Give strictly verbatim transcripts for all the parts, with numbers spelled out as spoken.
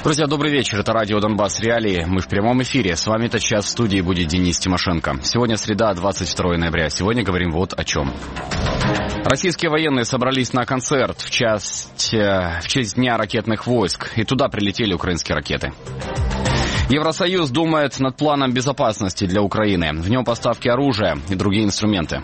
Друзья, добрый вечер. Это радио «Донбасс Реалии». Мы в прямом эфире. С вами этот час в студии будет Денис Тимошенко. Сегодня среда, двадцать второе ноября. Сегодня говорим вот о чем. Российские военные собрались на концерт в честь, в честь Дня ракетных войск. И туда прилетели украинские ракеты. Евросоюз думает над планом безопасности для Украины. В нем поставки оружия и другие инструменты.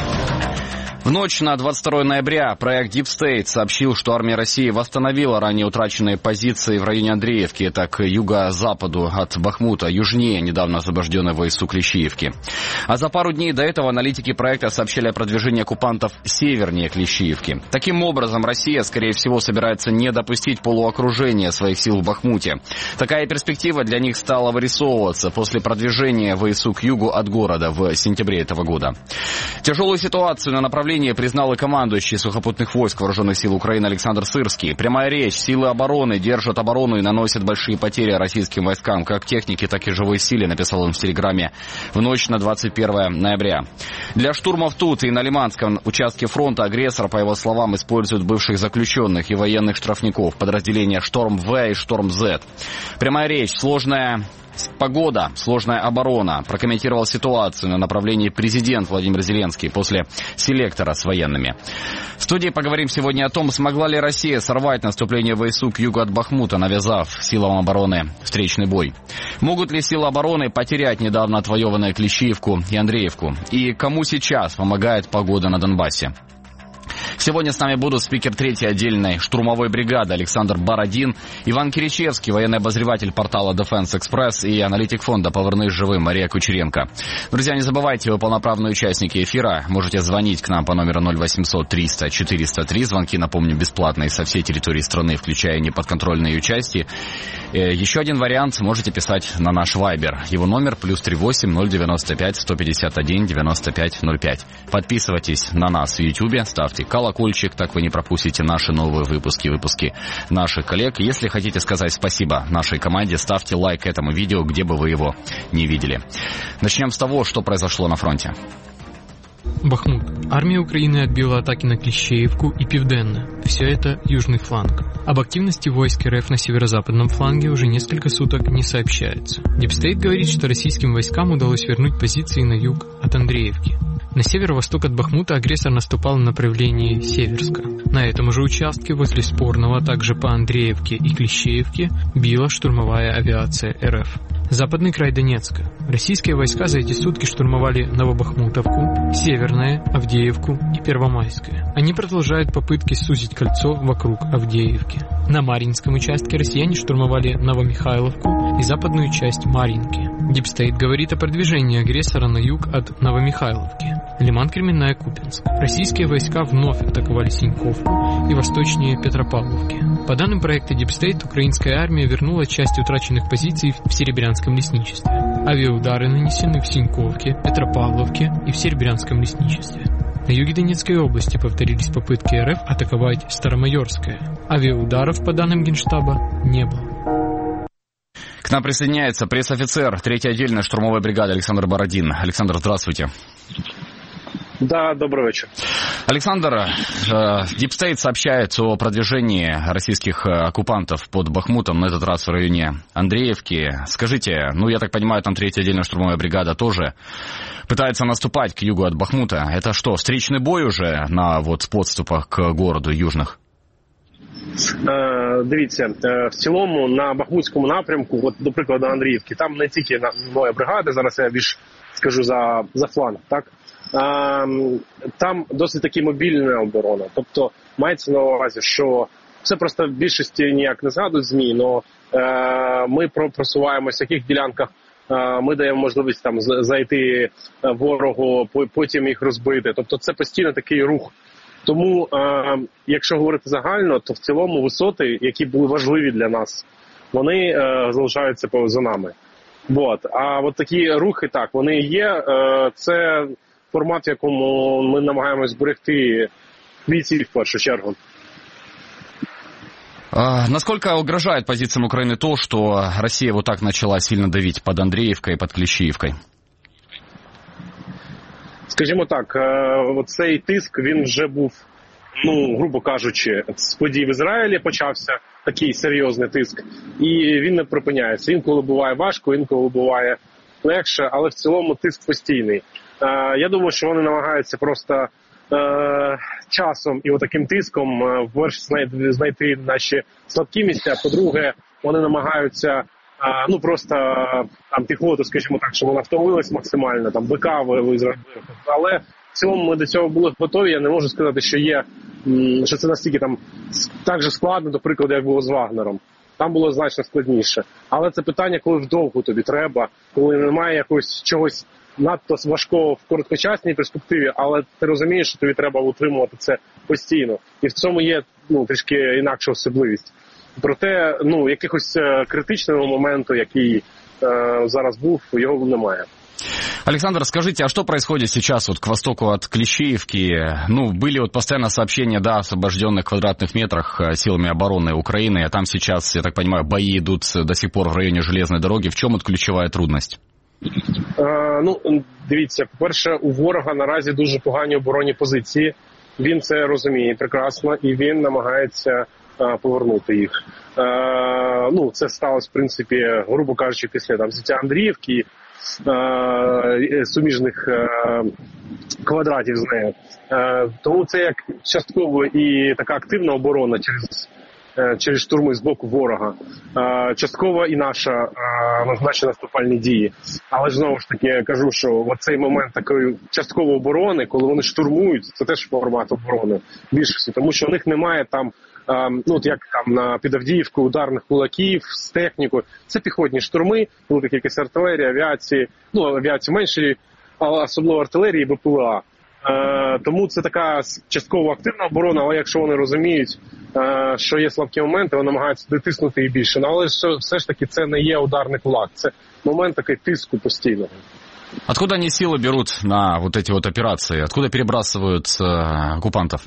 В ночь на двадцать второе ноября проект Deep State сообщил, что армия России восстановила ранее утраченные позиции в районе Андреевки, это к юго-западу от Бахмута, южнее недавно освобожденной войску Клещиевки. А за пару дней до этого аналитики проекта сообщили о продвижении оккупантов севернее Клещиевки. Таким образом, Россия, скорее всего, собирается не допустить полуокружения своих сил в Бахмуте. Такая перспектива для них стала вырисовываться после продвижения ВСУ к югу от города в сентябре этого года. Тяжелую ситуацию на направлении признал и командующий сухопутных войск Вооруженных сил Украины Александр Сырский. Прямая речь. Силы обороны держат оборону и наносят большие потери российским войскам, как технике, так и живой силе, написал он в Телеграме в ночь на двадцать первое ноября. Для штурмов тут и на Лиманском участке фронта агрессор, по его словам, использует бывших заключенных и военных штрафников, подразделения «Шторм-В» и «Шторм-З». Прямая речь. Сложная погода, сложная оборона. Прокомментировал ситуацию на направлении президент Владимир Зеленский после селектора с военными. В студии поговорим сегодня о том, смогла ли Россия сорвать наступление ВСУ к югу от Бахмута, навязав силам обороны встречный бой. Могут ли силы обороны потерять недавно отвоеванные Клещиевку и Андреевку? И кому сейчас помогает погода на Донбассе? Сегодня с нами будут спикер третьей отдельной штурмовой бригады Александр Бородин, Иван Киричевский, военный обозреватель портала Defense Express и аналитик фонда «Повернись живым» Мария Кучеренко. Друзья, не забывайте, вы полноправные участники эфира. Можете звонить к нам по номеру ноль восемьсот триста четыреста три. Звонки, напомню, бесплатные со всей территории страны, включая неподконтрольные ее части. Еще один вариант, можете писать на наш Вайбер. Его номер плюс три восемь ноль девяносто пять сто пятьдесят один девяносто пять ноль пять. Подписывайтесь на нас в Ютьюбе, ставьте колокольчик, так вы не пропустите наши новые выпуски, выпуски наших коллег. Если хотите сказать спасибо нашей команде, ставьте лайк этому видео, где бы вы его не видели. Начнем с того, что произошло на фронте. Бахмут. Армия Украины отбила атаки на Клещеевку и Південне. Все это южный фланг. Об активности войск РФ на северо-западном фланге уже несколько суток не сообщается. Deep State говорит, что российским войскам удалось вернуть позиции на юг от Андреевки. На северо-восток от Бахмута агрессор наступал в направлении Северска. На этом же участке возле Спорного, а также по Андреевке и Клещеевке била штурмовая авиация РФ. Западный край Донецка. Российские войска за эти сутки штурмовали Новобахмутовку, Северное, Авдеевку и Первомайское. Они продолжают попытки сузить кольцо вокруг Авдеевки. На Марьинском участке россияне штурмовали Новомихайловку и западную часть Марьинки. Deep State говорит о продвижении агрессора на юг от Новомихайловки. Лиман, Кременная, Купинск. Российские войска вновь атаковали Синьковку и восточнее Петропавловки. По данным проекта Deep State, украинская армия вернула часть утраченных позиций в Серебрянском лесничестве. Авиаудары нанесены в Синьковке, Петропавловке и в Серебрянском лесничестве. На юге Донецкой области повторились попытки РФ атаковать Старомайорское. Авиаударов, по данным Генштаба, не было. К нам присоединяется пресс-офицер третьей отдельной штурмовой бригады Александр Бородин. Александр, здравствуйте. Да, добрый вечер. Александр, Deep State сообщает о продвижении российских оккупантов под Бахмутом, на этот раз в районе Андреевки. Скажите, ну я так понимаю, там третья отдельная штурмовая бригада тоже пытается наступать к югу от Бахмута. Это что, встречный бой уже на вот подступах к городу южных? Е, дивіться, е, в цілому на Бахмутському напрямку, от до прикладу Андріївки, там не тільки моя бригада, зараз я більш скажу за, за фланг, так? Е, там досить таки мобільна оборона, тобто мається на увазі, що це просто в більшості ніяк не згадують ЗМІ, але е, ми просуваємося в яких ділянках е, ми даємо можливість там зайти ворогу, потім їх розбити, тобто це постійно такий рух. Тому, е, якщо говорити загально, то в цілому висоти, які були важливі для нас, вони е, залишаються поза нами. Вот. А от такі рухи, так, вони є. Е, це формат, в якому ми намагаємось зберегти бійців в першу чергу. А, насколько угрожает позициям Украины то, что Россия вот так начала сильно давить под Андреевкой и под Клещиевкой? Скажімо так, цей тиск, він вже був, ну, грубо кажучи, з подій в Ізраїлі почався, такий серйозний тиск, і він не припиняється. Інколи буває важко, інколи буває легше, але в цілому тиск постійний. Я думаю, що вони намагаються просто часом і отаким тиском, вперше, знайти наші слабкі місця, по-друге, вони намагаються ну просто там піхоту, скажімо так, щоб вона втомилась максимально, там БК визвати. Але в цілому ми до цього були готові. Я не можу сказати, що є, що це настільки там так же складно, до прикладу, як було з Вагнером. Там було значно складніше. Але це питання, коли вдовго тобі треба, коли немає якогось чогось надто важкого в короткочасній перспективі, але ти розумієш, що тобі треба утримувати це постійно. І в цьому є ну трішки інакша особливість. Проте, ну, якихось критичного моменту, який э, зараз був, його немає. Александр, скажите, а что происходит сейчас вот к востоку от Клещеевки? Ну, были вот постоянно сообщения, да, о освобожденных квадратных метрах силами обороны Украины, а там сейчас, я так понимаю, бои идут до сих пор в районе железной дороги. В чем вот ключевая трудность? Е, ну, дивіться, по-перше, у ворога наразі дуже погані оборонні позиції. Він це розуміє прекрасно і він намагається повернути їх. Е, ну, це сталося, в принципі, грубо кажучи, після там взяття Андріївки, е, суміжних е, квадратів з нею. Е, тому це як частково і така активна оборона через, е, через штурми з боку ворога. Е, частково і наша е, наші наступальні дії. Але ж знову ж таки я кажу, що в цей момент такої часткової оборони, коли вони штурмують, це теж формат оборони більшості, тому що у них немає там ну, от як там на під Авдіївку ударних кулаків з технікою. Це піхотні штурми, велика кількість артилерії, авіації, ну, авіації менші, але особливо артилерії і БПЛА. Е, тому це така частково активна оборона, але якщо вони розуміють, е, що є слабкі моменти, вони намагаються дотиснути і більше. Але все, все ж таки це не є ударний кулак, це момент такий тиску постійного. Откуда они силы берут на вот эти вот операции? Откуда перебрасывают э, оккупантов?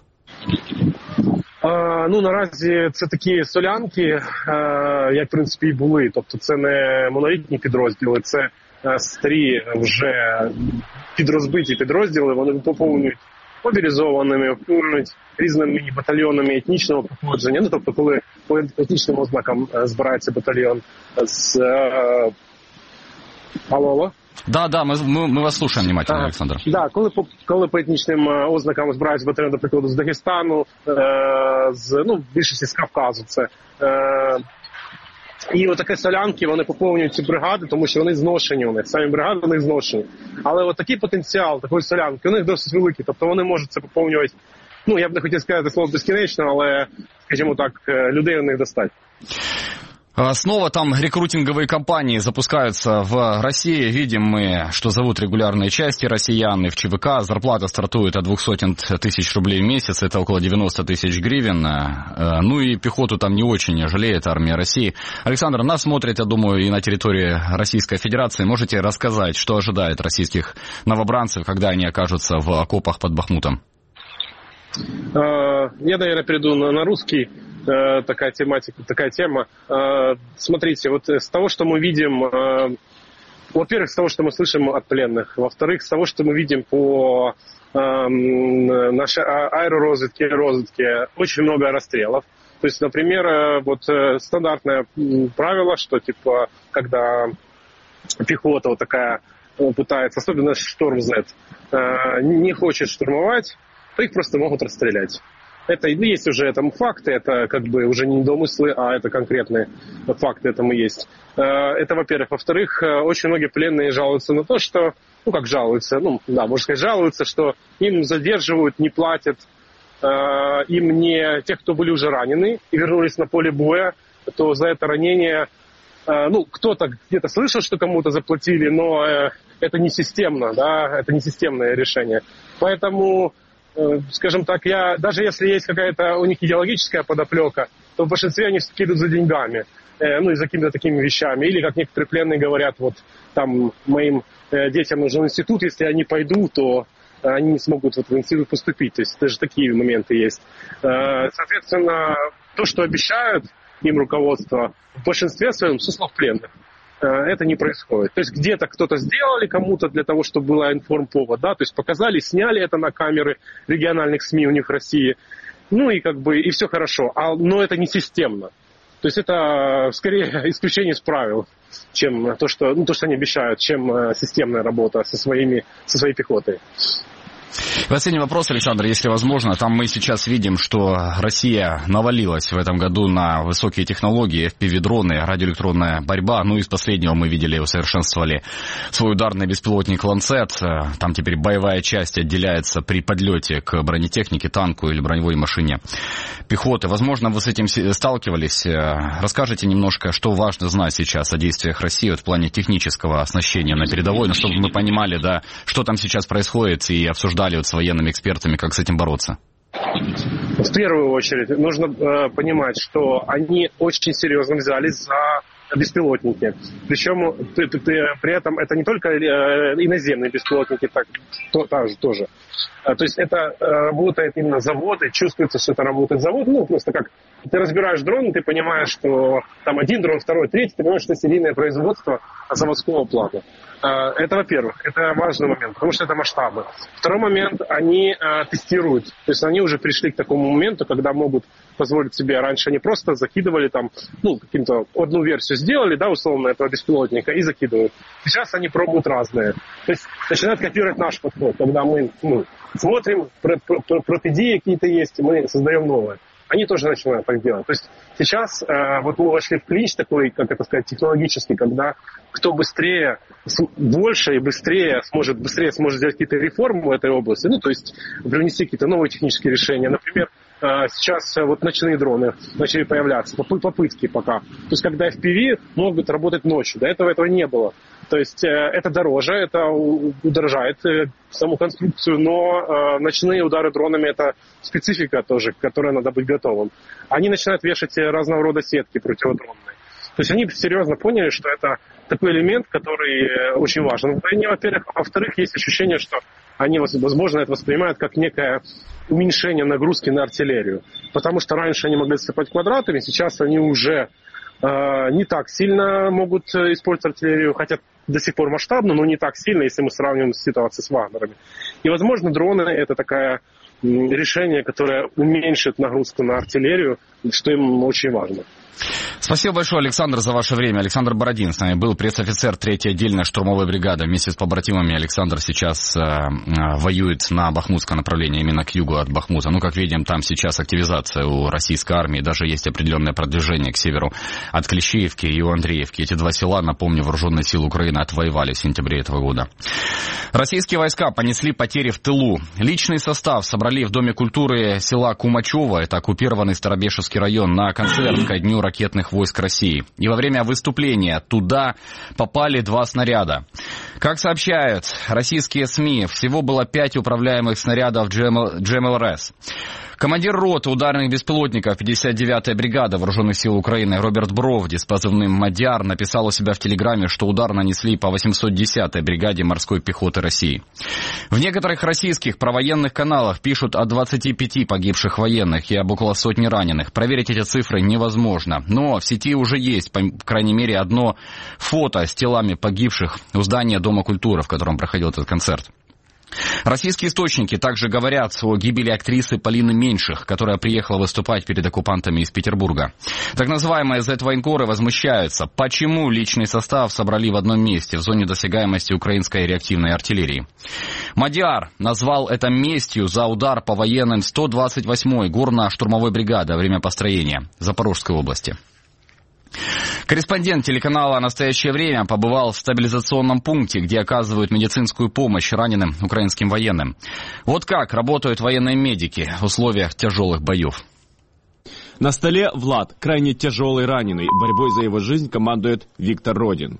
А, ну, наразі це такі солянки, а, як, в принципі, і були. Тобто це не монолітні підрозділи, це а, старі вже підрозбиті підрозділи. Вони поповнюють мобілізованими, поповнюють різними батальйонами етнічного походження. Ну, тобто, коли по етнічним ознакам збирається батальйон з... А... Алло, алло? Да, да, ми, ми, ми вас слушаємо внимательно, а, Олександр. Да, коли по коли по етнічним ознакам збираються батальйон, до прикладу, з Дагестану, е, з ну, більшості з Кавказу, це е, і отакі солянки, вони поповнюють ці бригади, тому що вони зношені у них, самі бригади у них зношені. Але от такий потенціал такої солянки у них досить великий, тобто вони можуть це поповнювати. Ну, я б не хотів сказати слово безкінечно, але, скажімо так, людей у них достатньо. Снова там рекрутинговые кампании запускаются в России. Видим мы, что зовут регулярные части россиян и в ЧВК. Зарплата стартует от двух сотен тысяч рублей в месяц. Это около девяносто тысяч гривен. Ну и пехоту там не очень жалеет армия России. Александр, нас смотрят, я думаю, и на территории Российской Федерации. Можете рассказать, что ожидает российских новобранцев, когда они окажутся в окопах под Бахмутом? Я, наверное, перейду на русский. Такая тематика, такая тема. Смотрите, вот с того, что мы видим, во-первых, с того, что мы слышим от пленных, во-вторых, с того, что мы видим по нашей аэророзведке, разведке, очень много расстрелов. То есть, например, вот стандартное правило, что типа, когда пехота вот такая пытается, особенно Шторм Z, не хочет штурмовать, то их просто могут расстрелять. Это есть уже этому факты, это как бы уже не домыслы, а это конкретные факты этому есть. Это, во-первых. Во-вторых, очень многие пленные жалуются на то, что, ну как жалуются, ну да, можно сказать, жалуются, что им задерживают, не платят, им не те, кто были уже ранены и вернулись на поле боя, то за это ранение, ну кто-то где-то слышал, что кому-то заплатили, но это не системно, да, это не системное решение. Поэтому... Скажем так, я, даже если есть какая-то у них идеологическая подоплека, то в большинстве они все-таки идут за деньгами, э, ну и за какими-то такими вещами. Или, как некоторые пленные говорят, вот там моим э, детям нужен институт, если я не пойду, то они не смогут в этот институт поступить. То есть даже такие моменты есть. Э, соответственно, то, что обещают им руководство, в большинстве своем со слов пленных. Это не происходит. То есть где-то кто-то сделали кому-то для того, чтобы была информповод, да, то есть показали, сняли это на камеры региональных СМИ у них в России, ну и как бы, и все хорошо, а, но это не системно. То есть это скорее исключение из правил, чем то, что, ну, то, что они обещают, чем системная работа со, своими, со своей пехотой. Последний вопрос, Александр, если возможно. Там мы сейчас видим, что Россия навалилась в этом году на высокие технологии, эф пи ви-дроны, радиоэлектронная борьба. Ну, из последнего мы видели, усовершенствовали свой ударный беспилотник «Ланцет». Там теперь боевая часть отделяется при подлете к бронетехнике, танку или броневой машине пехоты. Возможно, вы с этим сталкивались. Расскажите немножко, что важно знать сейчас о действиях России вот в плане технического оснащения на передовой, ну, чтобы мы понимали, да, что там сейчас происходит, и обсуждали вот с военными экспертами, как с этим бороться. В первую очередь нужно э, понимать, что они очень серьезно взялись за беспилотники. Причем при, при, при этом это не только э, иноземные беспилотники, так, то, также, тоже. А, то есть это э, работает именно заводы, чувствуется, что это работает завод. Ну, просто как ты разбираешь дрон, ты понимаешь, что там один дрон, второй, третий, ты понимаешь, что это серийное производство заводского плана. Это, во-первых, это важный момент, потому что это масштабы. Второй момент, они э, тестируют, то есть они уже пришли к такому моменту, когда могут позволить себе, раньше они просто закидывали там, ну, каким-то, одну версию сделали, да, условно, этого беспилотника и закидывают. Сейчас они пробуют разные. То есть начинают копировать наш подход, когда мы ну, смотрим, про, про, про, про идеи какие-то есть, и мы создаем новые. Они тоже начинают так делать. То есть сейчас э, вот мы вошли в клинч такой, как это сказать, технологический, когда кто быстрее, больше и быстрее сможет, быстрее сможет сделать какие-то реформы в этой области, ну, то есть привнести какие-то новые технические решения. Например, э, сейчас вот ночные дроны начали появляться, попытки пока. То есть когда эф пи ви могут работать ночью, до этого этого не было. То есть э, это дороже, это удорожает э, саму конструкцию, но э, ночные удары дронами это специфика тоже, к которой надо быть готовым. Они начинают вешать разного рода сетки противодронные. То есть они серьезно поняли, что это такой элемент, который очень важен. Они, во-первых, во-вторых, есть ощущение, что они, возможно, это воспринимают как некое уменьшение нагрузки на артиллерию. Потому что раньше они могли засыпать квадратами, сейчас они уже э, не так сильно могут использовать артиллерию, хотя до сих пор масштабно, но не так сильно, если мы сравниваем ситуацию с Вагнерами. И, возможно, дроны — это такое решение, которое уменьшит нагрузку на артиллерию, что им очень важно. Спасибо большое, Александр, за ваше время. Александр Бородин с нами был, пресс-офицер третьей отдельной штурмовой бригады. Вместе с побратимами Александр сейчас э, э, воюет на бахмутском направлении, именно к югу от Бахмута. Ну, как видим, там сейчас активизация у российской армии, даже есть определенное продвижение к северу от Клещеевки и у Андреевки. Эти два села, напомню, вооруженные силы Украины отвоевали в сентябре этого года. Российские войска понесли потери в тылу. Личный состав собрали в Доме культуры села Кумачево, это оккупированный Старобешевский район, на концерт ко дню ракетных войск России. И во время выступления туда попали два снаряда. Как сообщают российские СМИ, всего было пять управляемых снарядов джи эм эл эр эс. Командир роты ударных беспилотников пятьдесят девятая бригада Вооруженных сил Украины Роберт Бровди с позывным «Мадяр» написал у себя в Телеграме, что удар нанесли по восемьсот десятой бригаде морской пехоты России. В некоторых российских провоенных каналах пишут о двадцати пяти погибших военных и об около сотни раненых. Проверить эти цифры невозможно. Но в сети уже есть, по крайней мере, одно фото с телами погибших у здания Дома культуры, в котором проходил этот концерт. Российские источники также говорят о гибели актрисы Полины Меньших, которая приехала выступать перед оккупантами из Петербурга. Так называемые зет-военкоры возмущаются, почему личный состав собрали в одном месте в зоне досягаемости украинской реактивной артиллерии. Мадяр назвал это местью за удар по военным сто двадцать восьмой горно-штурмовой бригады во время построения Запорожской области. Корреспондент телеканала «Настоящее время» побывал в стабилизационном пункте, где оказывают медицинскую помощь раненым украинским военным. Вот как работают военные медики в условиях тяжелых боев. На столе Влад, крайне тяжелый раненый. Борьбой за его жизнь командует Виктор Родин.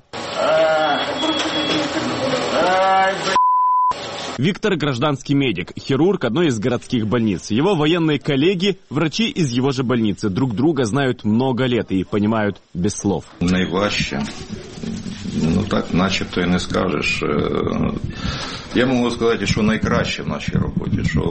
Виктор – гражданский медик, хирург одной из городских больниц. Его военные коллеги – врачи из его же больницы. Друг друга знают много лет и понимают без слов. Найважче. Ну так, начебто і не скажеш. Я можу сказати, що найкраще в нашій роботі, що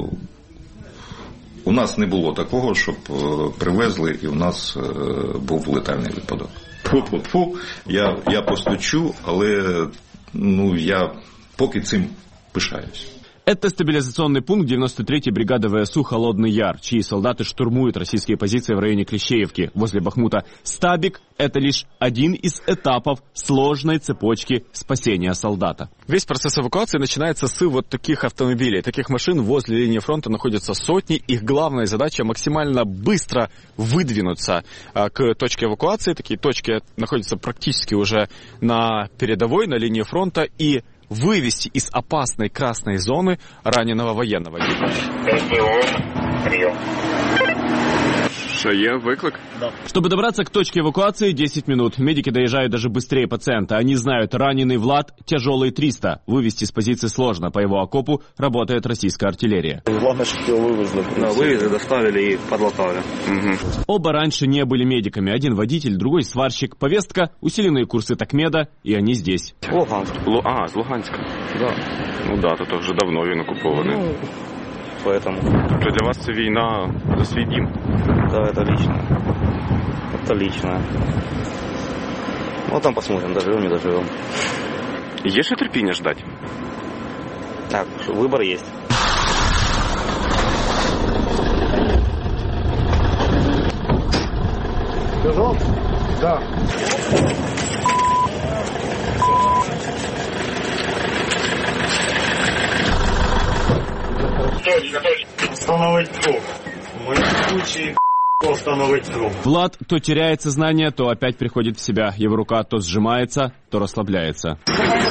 у нас не було такого, щоб привезли і у нас був летальний випадок. Фу-фу-фу, я, я постучу, але ну, я поки цим пишаюсь. Это стабилизационный пункт девяносто третьей бригады ВСУ «Холодный Яр», чьи солдаты штурмуют российские позиции в районе Клещеевки, возле Бахмута. Стабик – это лишь один из этапов сложной цепочки спасения солдата. Весь процесс эвакуации начинается с вот таких автомобилей. Таких машин возле линии фронта находятся сотни. Их главная задача – максимально быстро выдвинуться к точке эвакуации. Такие точки находятся практически уже на передовой, на линии фронта, и вывести из опасной красной зоны раненого военного. Что, є виклик? Да. Чтобы добраться к точке эвакуации, десять минут. Медики доезжают даже быстрее пациента. Они знают, раненый Влад тяжелый триста. Вывести с позиции сложно. По его окопу работает российская артиллерия. Главное, чтобы его вывезли. Да, вывезли, доставили и подлатали. Угу. Оба раньше не были медиками. Один водитель, другой сварщик. Повестка, усиленные курсы Такмеда, и они здесь. Луганск. Лу... А, с Луганска. Да. Ну да, тут вже давно він окупований. Ну, поэтому. Тобто для вас це війна за свій дім? Да, это лично. Это лично. Ну, там посмотрим, доживем, не доживем. Є ще терпіння ждать? Так, что, выбор есть. Бежал? Да. Точка, точка. Остановить круг. В моем случае остановить круг. Влад то теряет сознание, то опять приходит в себя. Его рука то сжимается, то расслабляется.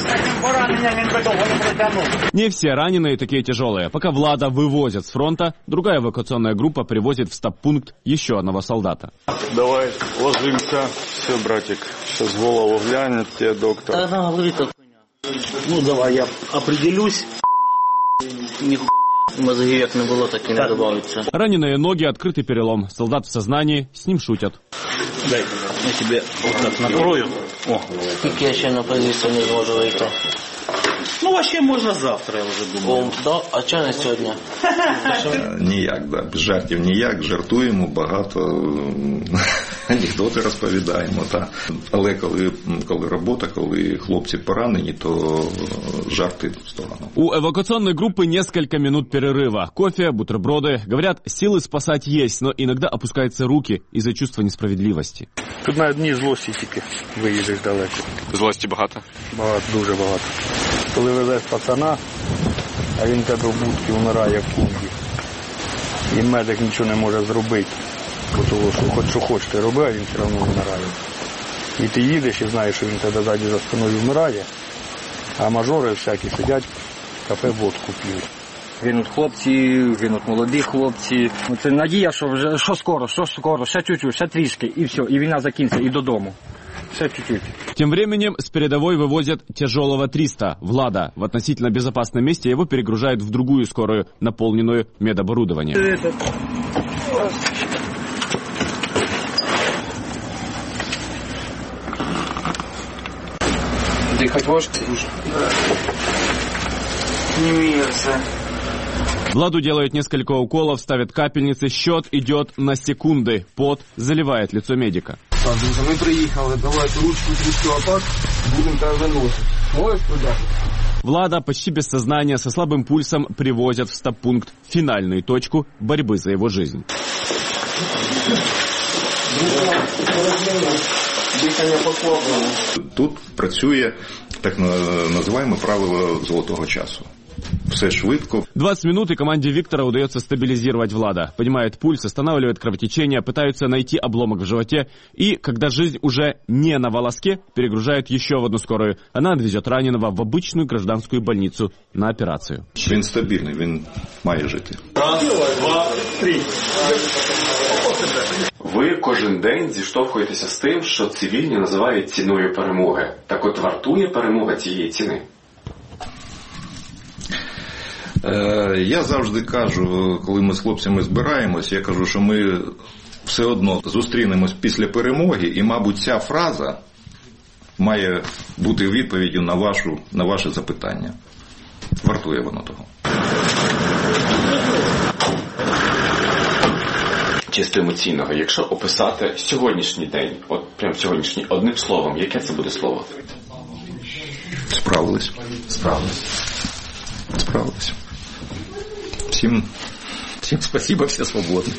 Не все раненые такие тяжелые. Пока Влада вывозят с фронта, другая эвакуационная группа привозит в стаб-пункт еще одного солдата. Давай, ложимся. Все, братик, сейчас в голову глянет тебе доктор. Она говорит, ну давай я определюсь. Нихуя. Мозги как не было, так и не добавится. Раненые ноги, открытый перелом. Солдат в сознании, с ним шутят. Дай, я тебе вот так накрою. О. Сколько я еще на позицию не сможу выйти? Ну, вообще можно завтра, я уже думаю. О, да? А что на сьогодні? Ніяк, да. Без жартів ніяк. Жартуємо, багато анекдоти розповідаємо. Та. Але коли, коли робота, коли хлопці поранені, то жарти в сторону. У эвакуационной группы несколько минут перерыва. Кофе, бутерброды. Говорят, силы спасать есть, но иногда опускаются руки из-за чувства несправедливости. Тут на одній злості тільки виїдеш далеко. Злості багато? Багато, дуже багато. Коли везеш пацана, а він тебе в будці вмирає в кунді. І медик нічого не може зробити, тому що хоч що хочеш ти роби, а він все одно вмирає. І ти їдеш і знаєш, що він тебе ззаді за спиною вмирає, а мажори всякі сидять, в кафе водку п'ють. Гинуть хлопці, гинуть молоді хлопці. Це надія, що вже що скоро, що скоро, ще чуть-чуть, ще трішки, і все, і війна закінчиться, і додому. Все чуть-чуть. Тем временем с передовой вывозят тяжелого триста, Влада. В относительно безопасном месте его перегружают в другую скорую, наполненную медоборудованием. Это... Дыхать можешь? Да. Не мерзко. Владу делают несколько уколов, ставят капельницы, счет идет на секунды. Пот заливает лицо медика. Так, друзі, ми приїхали, давайте ручку трішки отак, будемо тебе виносити. Можеш туди? Влада почти без сознания, со слабым пульсом привозят в стаб-пункт, финальную точку борьбы за его жизнь. Тут працює так називаємо правило золотого часу. Все швидко. двадцать минут, и команде Виктора удается стабилизировать Влада. Поднимает пульс, останавливает кровотечение, пытаются найти обломок в животе. И, когда жизнь уже не на волоске, перегружают еще в одну скорую. Она отвезет раненого в обычную гражданскую больницу на операцию. Він стабільний, він має жити. Раз, два, три. Ви кожен день зіштовхуєтеся з тим, що цивільні називають ціною перемоги. Так от вартує перемога цієї ціни? Я завжди кажу, коли ми з хлопцями збираємось, я кажу, що ми все одно зустрінемось після перемоги, і, мабуть, ця фраза має бути відповіддю на, вашу, на ваше запитання. Вартує воно того. Чисто емоційного, якщо описати сьогоднішній день, от прям сьогоднішній, одним словом, яке це буде слово? Справились. Справились. Справились. Всім, всім спасибо, все свободны.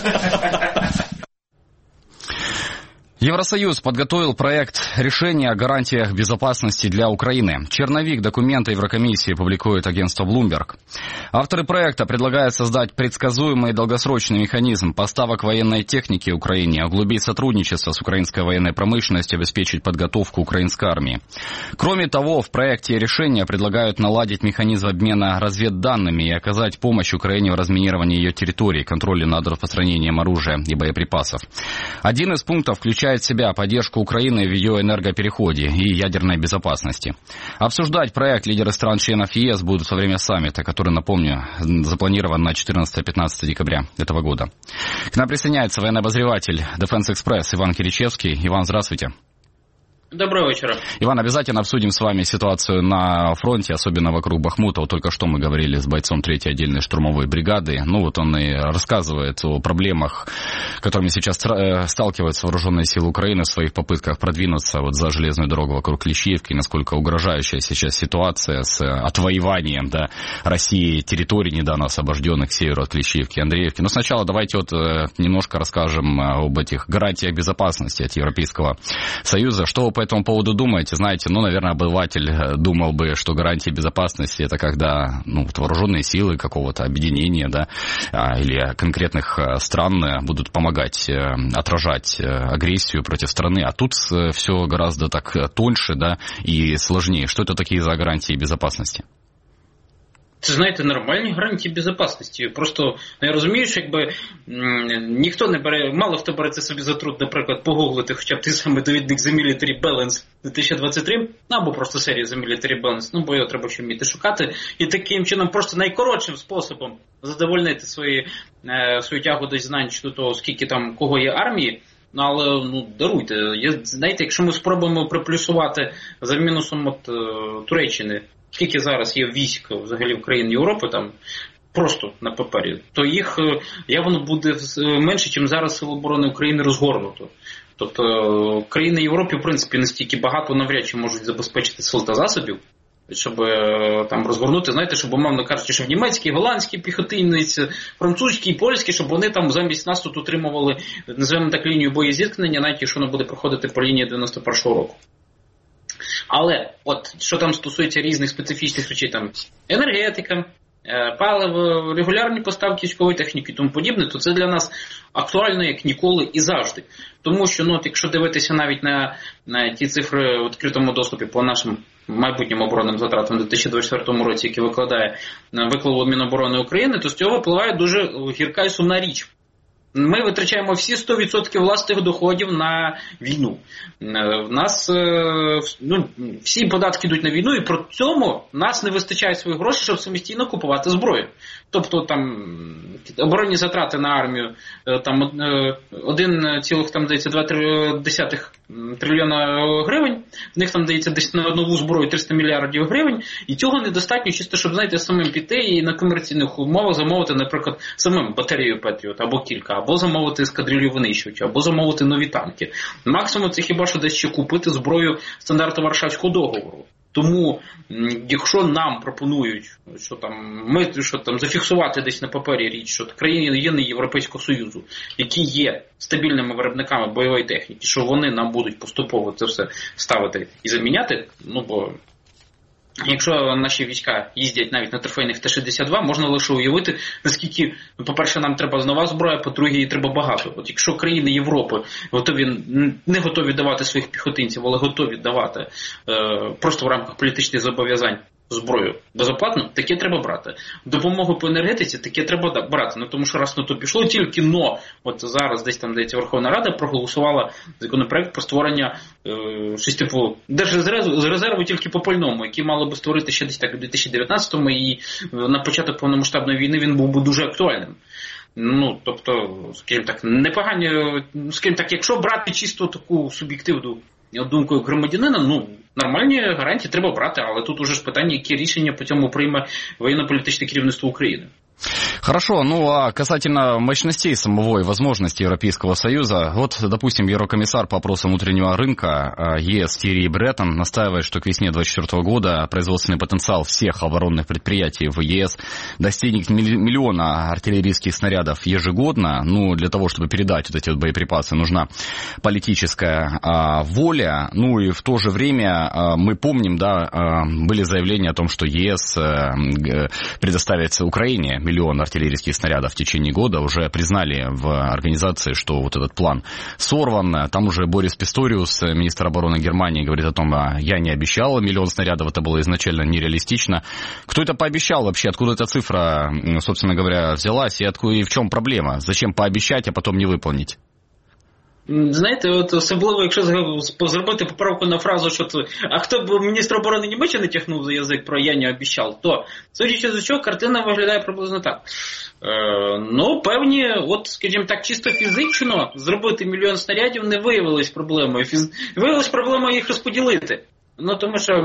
Евросоюз подготовил проект решения о гарантиях безопасности для Украины. Черновик документа Еврокомиссии публикует агентство Bloomberg. Авторы проекта предлагают создать предсказуемый и долгосрочный механизм поставок военной техники Украине, углубить сотрудничество с украинской военной промышленностью, обеспечить подготовку украинской армии. Кроме того, в проекте решения предлагают наладить механизм обмена разведданными и оказать помощь Украине в разминировании ее территории, контроле над распространением оружия и боеприпасов. Один из пунктов включает в себя поддержку Украины в ее энергопереходе и ядерной безопасности. Обсуждать проект лидеры стран-членов ЕС будут во время саммита, который, напомню, запланирован на четырнадцатое-пятнадцатое декабря этого года. К нам присоединяется военный обозреватель Defense Express Иван Киричевский. Иван, здравствуйте. Доброго вечера. Иван, обязательно обсудим с вами ситуацию на фронте, особенно вокруг Бахмута. Вот только что мы говорили с бойцом третьей отдельной штурмовой бригады. Ну вот он и рассказывает о проблемах, которыми сейчас сталкиваются вооруженные силы Украины в своих попытках продвинуться вот за железную дорогу вокруг Клещеевки, насколько угрожающая сейчас ситуация с отвоеванием, да, России территорий, недавно освобожденных к северу от Клещеевки и Андреевки. Но сначала давайте вот немножко расскажем об этих гарантиях безопасности от Европейского Союза. Что вы по этому поводу думаете? Знаете, ну, наверное, обыватель думал бы, что гарантии безопасности — это когда, ну, вооруженные силы какого-то объединения, да, или конкретных стран будут помогать отражать агрессию против страны, а тут все гораздо так тоньше, да, и сложнее. Что это такие за гарантии безопасности? Це, знаєте, нормальні гарантії безпечності. Просто, я розумію, що якби ніхто не бере, мало хто бере це собі за труд, наприклад, погуглити хоча б той самий довідник The Military Balance дві тисячі двадцять три, або просто серію The Military Balance, ну, бо його треба ще вміти шукати, і таким чином просто найкоротшим способом задовольнити свої, е, свою тягу до знань щодо того, скільки там кого є армії. Ну, але, ну, даруйте, я, знаєте, якщо ми спробуємо приплюсувати за мінусом от, е, Туреччини, скільки зараз є військ взагалі в країн Європи, там просто на папері, то їх явно буде менше, ніж зараз Сил оборони України розгорнуто. Тобто країни Європи, в принципі, настільки багато навряд чи можуть забезпечити сил та засобів, щоб там розгорнути, знаєте, щоб, умовно кажучи, що в німецькій, голландській піхотинець, французькій, польській, щоб вони там замість нас тут утримували, називаємо так, лінію боєзіткнення, навіть якщо вона буде проходити по лінії дев'яносто першого року. Але, от, що там стосується різних специфічних речей, там, енергетика, паливо, регулярні поставки військової техніки і тому подібне, то це для нас актуально як ніколи і завжди. Тому що, ну, от, якщо дивитися навіть на, на ті цифри в відкритому доступі по нашим майбутнім оборонним затратам у дві тисячі двадцять четвертому році, які викладає виклав Міноборони України, то з цього випливає дуже гірка і сумна річ. Ми витрачаємо всі сто відсотків власних доходів на війну. В нас, ну, всі податки йдуть на війну, і при цьому нас не вистачає своїх грошей, щоб самостійно купувати зброю. Тобто там оборонні затрати на армію там один цілих два десятих трильйона гривень, в них там дається десь на нову зброю триста мільярдів гривень, і цього недостатньо чисто, щоб, знаєте, самим піти і на комерційних умовах замовити, наприклад, самим батарею Петріот або кілька, або замовити ескадрилью винищувача, або замовити нові танки. Максимум це хіба що десь ще купити зброю стандарту Варшавського договору. Тому, якщо нам пропонують, що там ми що там зафіксувати десь на папері річ, що країни Європейського Союзу, які є стабільними виробниками бойової техніки, що вони нам будуть поступово це все ставити і заміняти, ну бо якщо наші війська їздять навіть на трофейних Т шістдесят два, можна лише уявити, наскільки, ну, по-перше, нам треба нова зброя, по-друге, її треба багато. От якщо країни Європи готові, не готові давати своїх піхотинців, але готові давати е, просто в рамках політичних зобов'язань зброю безоплатно, таке треба брати. Допомогу по енергетиці таке треба брати. Ну, тому що раз на то пішло, тільки но, от зараз десь там, здається, Верховна Рада проголосувала законопроект про створення е, щось типу держрезерву, з резерву тільки по пальному, який мало би створити ще десь так у дві тисячі дев'ятнадцятому, і на початок повномасштабної війни він був би дуже актуальним. Ну, тобто, скажімо так, непогані, скажімо так, якщо брати чисто таку суб'єктивну думкою громадянина, ну, нормальні гарантії треба брати, але тут уже ж питання, які рішення по цьому прийме воєнно-політичне керівництво України. Хорошо, ну а касательно мощностей самого и возможностей Европейского Союза, вот, допустим, еврокомиссар по вопросам внутреннего рынка ЕС Тьерри Бреттон настаивает, что к весне две тысячи двадцать четвёртого года производственный потенциал всех оборонных предприятий в ЕС достигнет миллиона артиллерийских снарядов ежегодно. Ну, для того, чтобы передать вот эти вот боеприпасы, нужна политическая а, воля. Ну и в то же время а, мы помним, да, а, были заявления о том, что ЕС а, предоставит Украине миллион артиллерийских снарядов в течение года. Уже признали в организации, что вот этот план сорван. Там уже Борис Писториус, министр обороны Германии, говорит о том, я не обещал миллион снарядов, это было изначально нереалистично. Кто это пообещал вообще? Откуда эта цифра, собственно говоря, взялась? І, откуда, і в чому проблема? Зачем пообещать, а потом не выполнить? Знаєте, от особливо, якщо зробити поправку на фразу, що це, а хто б міністр оборони Німеччини тягнув за язик про «я не обіцяв», то, судячи з чого, картина виглядає приблизно так. Е, ну, певні, от, скажімо так, чисто фізично зробити мільйон снарядів не виявилось проблемою. Фіз... Виявилось проблемою їх розподілити. Ну, тому що,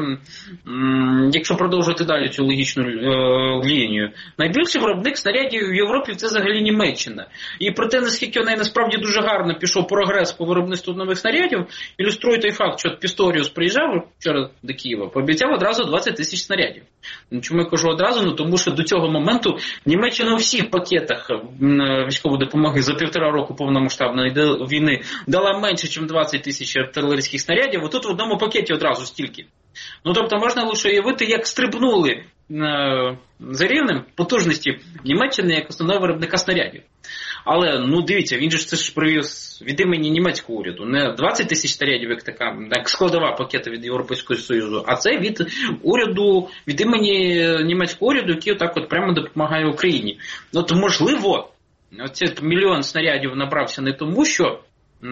м- якщо продовжувати далі цю логічну е- лінію, найбільший виробник снарядів в Європі – це взагалі Німеччина. І про те, наскільки в неї насправді дуже гарно пішов прогрес по виробництву нових снарядів, ілюструє той факт, що Пісторіус приїжджав вчора до Києва, пообіцяв одразу двадцять тисяч снарядів. Чому я кажу одразу? Ну, тому що до цього моменту Німеччина у всіх пакетах військової допомоги за півтора року повномасштабної війни дала менше, ніж двадцять тисяч артилерійських снарядів, а тут в одному пакеті одразу стільки. Ну, тобто, можна лише уявити, як стрибнули е, за рівнем потужності Німеччини як основного виробника снарядів. Але, ну, дивіться, він же це ж привіз від імені німецького уряду. Не двадцять тисяч снарядів, як така, як складова пакета від Європейського Союзу, а це від уряду, від імені німецького уряду, який отак от прямо допомагає Україні. Ну, то, можливо, оцей мільйон снарядів набрався не тому, що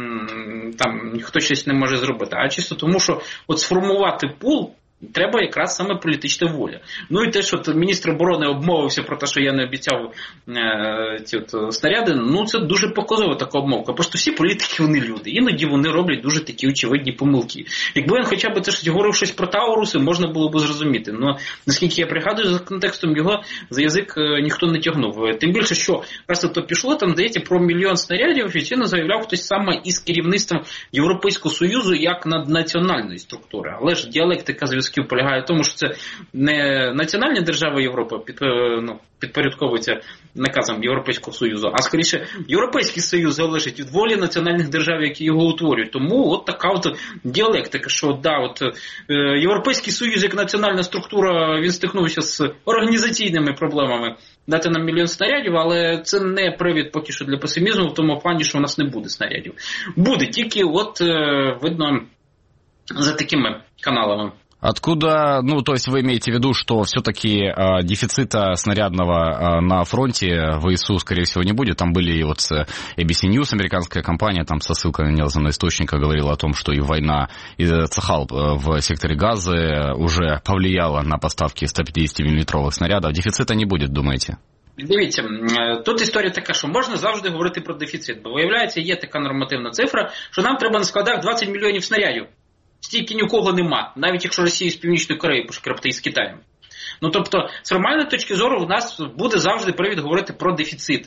там ніхто щось не може зробити, а чисто тому, що от сформувати пул треба якраз саме політична воля. Ну і те, що міністр оборони обмовився про те, що я не обіцяв е, ці от снаряди, ну це дуже показова така обмовка. Просто всі політики, вони люди. Іноді вони роблять дуже такі очевидні помилки. Якби він хоча б теж говорив щось про Тауруси, можна було б зрозуміти. Ну, наскільки я пригадую, за контекстом його за язик е, ніхто не тягнув. Тим більше, що раз то пішло, там, здається, про мільйон снарядів офіційно заявляв хтось саме із керівництвом Європейського Союзу як наднаціональної структури. Але ж діалектика зв'язку полягає в тому, що це не національні держави Європи під, ну, підпорядковуються наказам Європейського Союзу, а скоріше Європейський Союз залежить від волі національних держав, які його утворюють. Тому от така от діалектика, що да, от, е, Європейський Союз як національна структура, він стикнувся з організаційними проблемами дати нам мільйон снарядів, але це не привід поки що для песимізму в тому плані, що у нас не буде снарядів. Буде, тільки от е, видно за такими каналами. Откуда, ну, то есть вы имеете в виду, что все-таки э, дефицита снарядного э, на фронте в ВСУ, скорее всего, не будет? Там были вот эй би си News, американская компания, там со ссылкой на неназванного источника говорила о том, что и война, и Цахал в секторе Газы уже повлияла на поставки сто пятьдесят миллиметровых снарядов. Дефицита не будет, думаете? Дивіться, тут історія така, що можна завжди говорити про дефіцит, бо виявляється, є така нормативна цифра, що нам треба на складах двадцять мільйонів снарядів. Стільки ні у кого нема, навіть якщо Росія з Північної Кореї пошкрапти із Китаєм. Ну, тобто, з формальної точки зору в нас буде завжди привід говорити про дефіцит.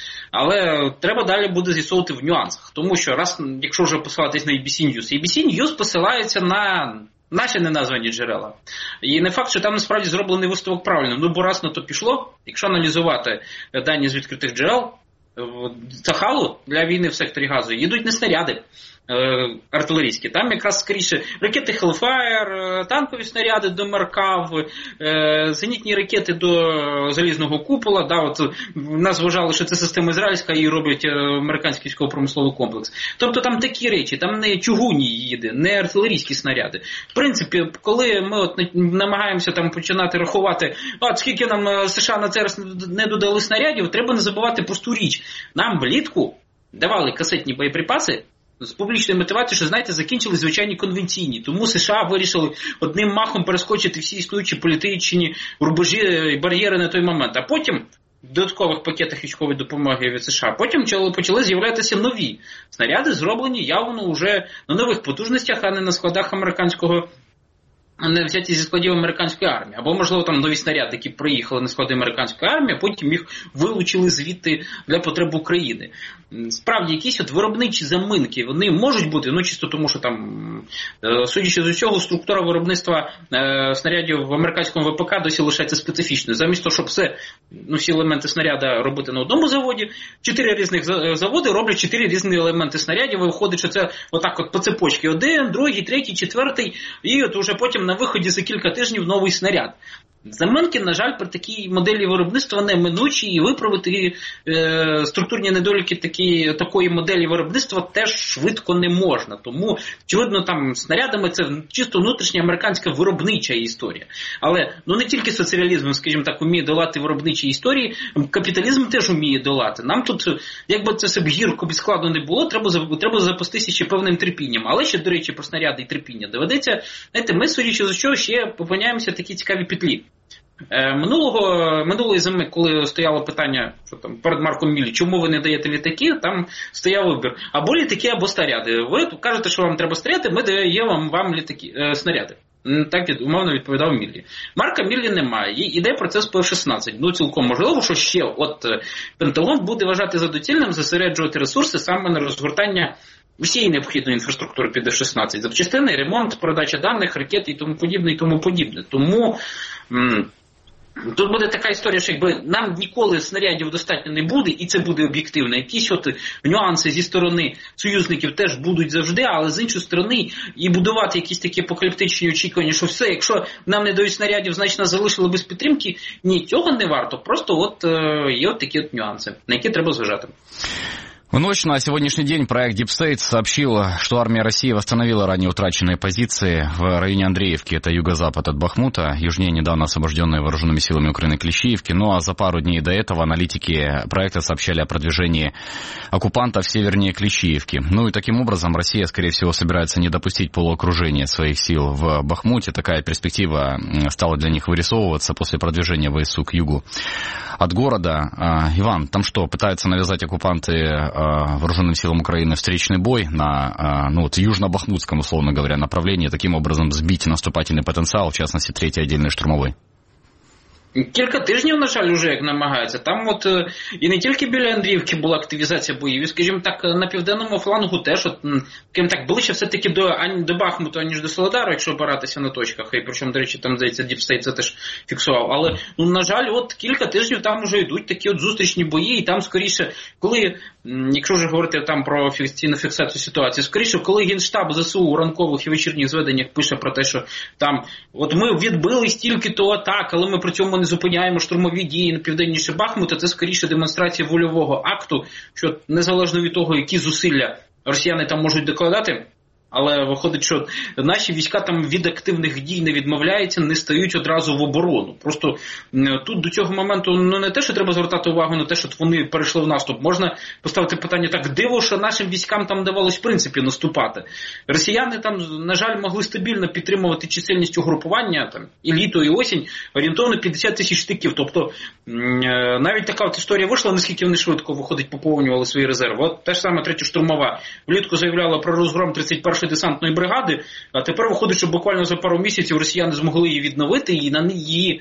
Але треба далі буде з'ясовувати в нюансах. Тому що, раз, якщо вже посилатись на ей бі сі News, ей бі сі News посилається на наші неназвані джерела. І не факт, що там насправді зроблений висновок правильно. Ну, бо раз на то пішло, якщо аналізувати дані з відкритих джерел, Цахалу для війни в секторі Газу їдуть не снаряди артилерійські. Там якраз скоріше ракети Hellfire, танкові снаряди до Меркав, зенітні ракети до залізного купола. Да, от нас вважали, що це система ізраїльська, її роблять американський військово-промисловий комплекс. Тобто там такі речі, там не чугунні їде, не артилерійські снаряди. В принципі, коли ми от намагаємося там починати рахувати, от скільки нам США на це раз не додали снарядів, треба не забувати просту річ. Нам влітку давали касетні боєприпаси з публічною мотивацією, що, знаєте, закінчили звичайні конвенційні. Тому США вирішили одним махом перескочити всі існуючі політичні рубежі і бар'єри на той момент. А потім в додаткових пакетах військової допомоги від США потім почали з'являтися нові снаряди, зроблені явно вже на нових потужностях, а не на складах американського не взяті зі складів американської армії. Або, можливо, там нові снаряди, які приїхали на склади американської армії, а потім їх вилучили звідти для потреб України. Справді, якісь от виробничі заминки, вони можуть бути, ну, чисто тому, що там, судячи з усього, структура виробництва е, снарядів в американському ВПК досі лишається специфічною. Замість того, щоб все, ну, всі елементи снаряда робити на одному заводі, чотири різних заводи роблять чотири різні елементи снарядів, і виходить, що це отак от по цепочці. Один, другий, третій, четвертий, і от уже потім на виході за кілька тижнів новий снаряд. Заминки, на жаль, при такій моделі виробництва неминучі, і виправити е, структурні недоліки такі, такої моделі виробництва теж швидко не можна. Тому, очевидно, там снарядами це чисто внутрішня американська виробнича історія. Але ну, не тільки соціалізм, скажімо так, вміє долати виробничі історії, капіталізм теж вміє долати. Нам тут, якби це все б гірко без складу не було, треба, треба запастися ще певним терпінням. Але ще, до речі, про снаряди і терпіння доведеться, знаєте, ми, судячи з чого, ще опиняємося в такій цікавій петлі. Минулого, минулої зими, коли стояло питання, що там перед Марком Міллі, чому ви не даєте літаки, там стояв вибір. Або літаки, або снаряди. Ви кажете, що вам треба снаряди, ми даємо вам, вам літаки, е, снаряди. Так умовно відповідав Міллі. Марка Міллі немає, іде процес Пе шістнадцять. Ну, цілком можливо, що ще от Пентагон буде вважати за доцільним зосереджувати ресурси саме на розгортання всієї необхідної інфраструктури під Еф шістнадцять. Запчастини, ремонт, передача даних, ракет і тому подібне, і тому подібне. Тому м- тут буде така історія, що якби нам ніколи снарядів достатньо не буде, і це буде об'єктивно. Якісь от нюанси зі сторони союзників теж будуть завжди, але з іншої сторони і будувати якісь такі апокаліптичні очікування, що все, якщо нам не дають снарядів, значить нас залишили без підтримки. Ні, цього не варто. Просто от е, є от такі от нюанси, на які треба зважати. В ночь на сегодняшний день проект Deep State сообщил, что армия России восстановила ранее утраченные позиции в районе Андреевки, это юго-запад от Бахмута, южнее недавно освобожденные вооруженными силами Украины Клещеевки. Ну а за пару дней до этого аналитики проекта сообщали о продвижении оккупантов севернее Клещеевки. Ну и таким образом Россия, скорее всего, собирается не допустить полуокружения своих сил в Бахмуте. Такая перспектива стала для них вырисовываться после продвижения ВСУ к югу от города. Иван, там что, пытаются навязать оккупанты вооруженным силам Украины встречный бой на, ну, вот, южно-бахмутском, условно говоря, направлении, таким образом сбить наступательный потенциал, в частности, третий отдельный штурмовой? Кілька тижнів, на жаль, уже як намагаються. Там от і не тільки біля Андріївки була активізація боїв, і, скажімо так, на південному флангу теж, от, скажімо так, ближче все-таки до, до Бахмуту, аніж до Солидару, якщо опиратися на точках, і причому, до речі, там, здається, Deep State це теж фіксував. Але, ну, на жаль, от кілька тижнів там вже йдуть такі от зустрічні бої, і там, скоріше, коли, якщо вже говорити там про офіційну фіксацію ситуації, скоріше, коли Генштаб ЗСУ у ранкових і вечірніх зведеннях пише про те, що там, от ми відбили стільки-то атак, але ми при цьому не зупиняємо штурмові дії на південніше Бахмута, це скоріше демонстрація вольового акту, що незалежно від того, які зусилля росіяни там можуть докладати, але виходить, що наші війська там від активних дій не відмовляються, не стають одразу в оборону. Просто тут до цього моменту ну, не те, що треба звертати увагу на те, що вони перейшли в наступ. Можна поставити питання так, диво, що нашим військам там давалось в принципі наступати. Росіяни там, на жаль, могли стабільно підтримувати чисельність угрупування, там, і літо, і осінь, орієнтовно п'ятдесят тисяч штиків. Тобто навіть така от історія вийшла, наскільки вони швидко, виходить, поповнювали свої резерви. От те ж саме третя штурмова. Влітку заявляла про розгром тридцять першої десантної бригади, а тепер виходить, що буквально за пару місяців росіяни змогли її відновити і на її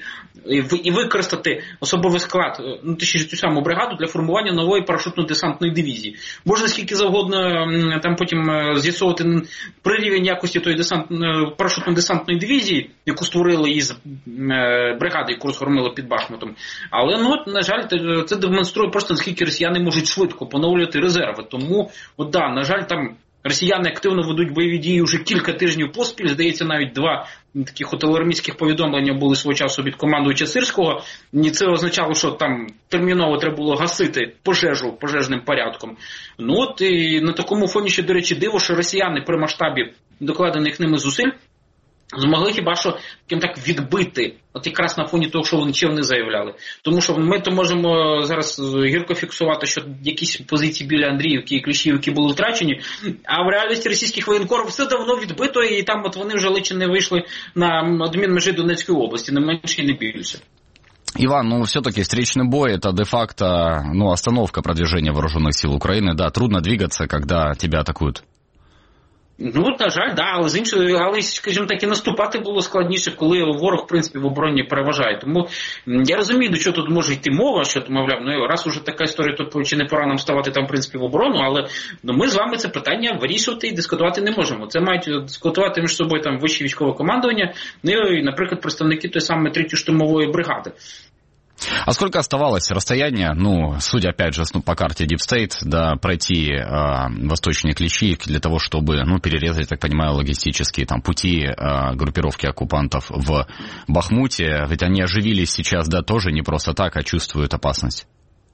і використати особовий склад, ну, точніше цю саму бригаду для формування нової парашютно-десантної дивізії. Можна скільки завгодно там потім з'ясовувати прирівень якості тої десант, парашютно-десантної дивізії, яку створили із бригади, яку розгромили під Бахмутом. Але, ну, на жаль, це демонструє просто, наскільки росіяни можуть швидко поновлювати резерви. Тому, от, да, на жаль, там росіяни активно ведуть бойові дії вже кілька тижнів поспіль. Здається, навіть два таких от алармістських повідомлення були свого часу від командувача Сирського. І це означало, що там терміново треба було гасити пожежу пожежним порядком. Ну от і на такому фоні ще, до речі, диво, що росіяни при масштабі докладених ними зусиль змогли хіба що таким так відбити, от якраз на фоні того, що вони чи вони заявляли. Тому що ми то можемо зараз гірко фіксувати, що якісь позиції біля Андріївки і Клещіївки були втрачені, а в реальності російських воєнкорів все давно відбито, і там от вони вже лише не вийшли на адмінмежі Донецької області, не менше і не більше. Иван, ну все-таки встречный бой — это де-факто, ну, остановка продвижения вооруженных сил Украины. Да, трудно двигаться, когда тебя атакуют. Ну, на жаль, да, але з іншої, але, скажімо так, і наступати було складніше, коли ворог, в принципі, в обороні переважає. Тому я розумію, до чого тут може йти мова, що, мовляв, ну, раз уже така історія, то чи не пора нам ставати там, в принципі, в оборону, але ну, ми з вами це питання вирішувати і дискутувати не можемо. Це мають дискутувати між собою там вище військове командування, ну, і, наприклад, представники той самої третьої штурмової бригади. А сколько оставалось расстояние, ну, судя опять же ну, по карте Deep State, да, пройти э, восточные Клещи для того, чтобы, ну, перерезать, я так понимаю, логистические там пути э, группировки оккупантов в Бахмуте, ведь они оживились сейчас, да, тоже не просто так, а чувствуют опасность.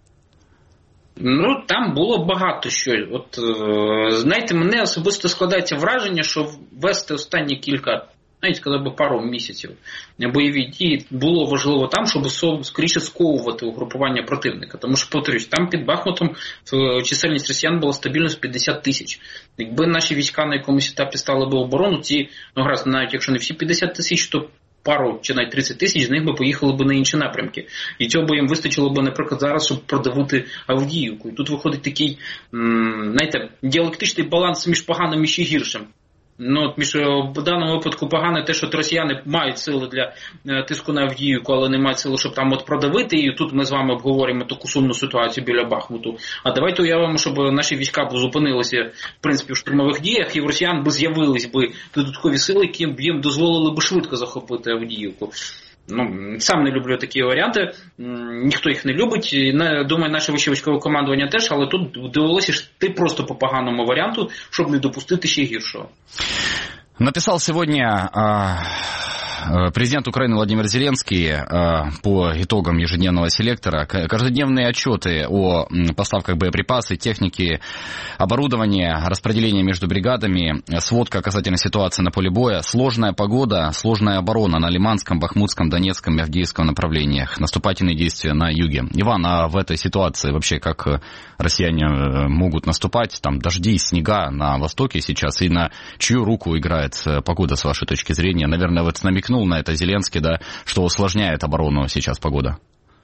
Ну, там було багато що. От, е, знаєте, мене особисто складається враження, що вести останні кілька, навіть сказав би пару місяців бойові дії було важливо там, щоб скоріше сковувати угрупування противника. Тому що, повторюсь, там під Бахмутом чисельність росіян була стабільно з п'ятдесят тисяч. Якби наші війська на якомусь етапі стали би оборону, ці, ну, гаразд, навіть якщо не всі п'ятдесят тисяч, то пару чи навіть тридцять тисяч з них би поїхали б на інші напрямки. І цього би їм вистачило б, наприклад, зараз, щоб продавити Авдіївку. І тут виходить такий, знаєте, діалектичний баланс між поганим і ще гіршим. Ну, от між, в даному випадку погане те, що росіяни мають сили для е, тиску на Авдіївку, але не мають сили, щоб там от продавити. І тут ми з вами обговорюємо таку сумну ситуацію біля Бахмуту. А давайте уявимо, щоб наші війська б зупинилися, в принципі, в штурмових діях, і в росіян би з'явились би додаткові сили, які б їм дозволили би швидко захопити Авдіївку. Ну, сам не люблю такі варіанти, ніхто їх не любить, думаю, наше вище військове командування теж, але тут довелося йти просто по поганому варіанту, щоб не допустити ще гіршого. Написал сегодня президент Украины Владимир Зеленский по итогам ежедневного селектора каждодневные отчеты о поставках боеприпасов, техники, оборудования, распределения между бригадами, сводка касательно ситуации на поле боя, сложная погода, сложная оборона на Лиманском, Бахмутском, Донецком и Авдеевском направлениях, наступательные действия на юге. Иван, а в этой ситуации вообще как россияне могут наступать? Там дожди, снега на востоке сейчас, и на чью руку играет погода с вашей точки зрения? Наверное, вот намекнул на это Зеленский, да, что усложняет оборону сейчас погода.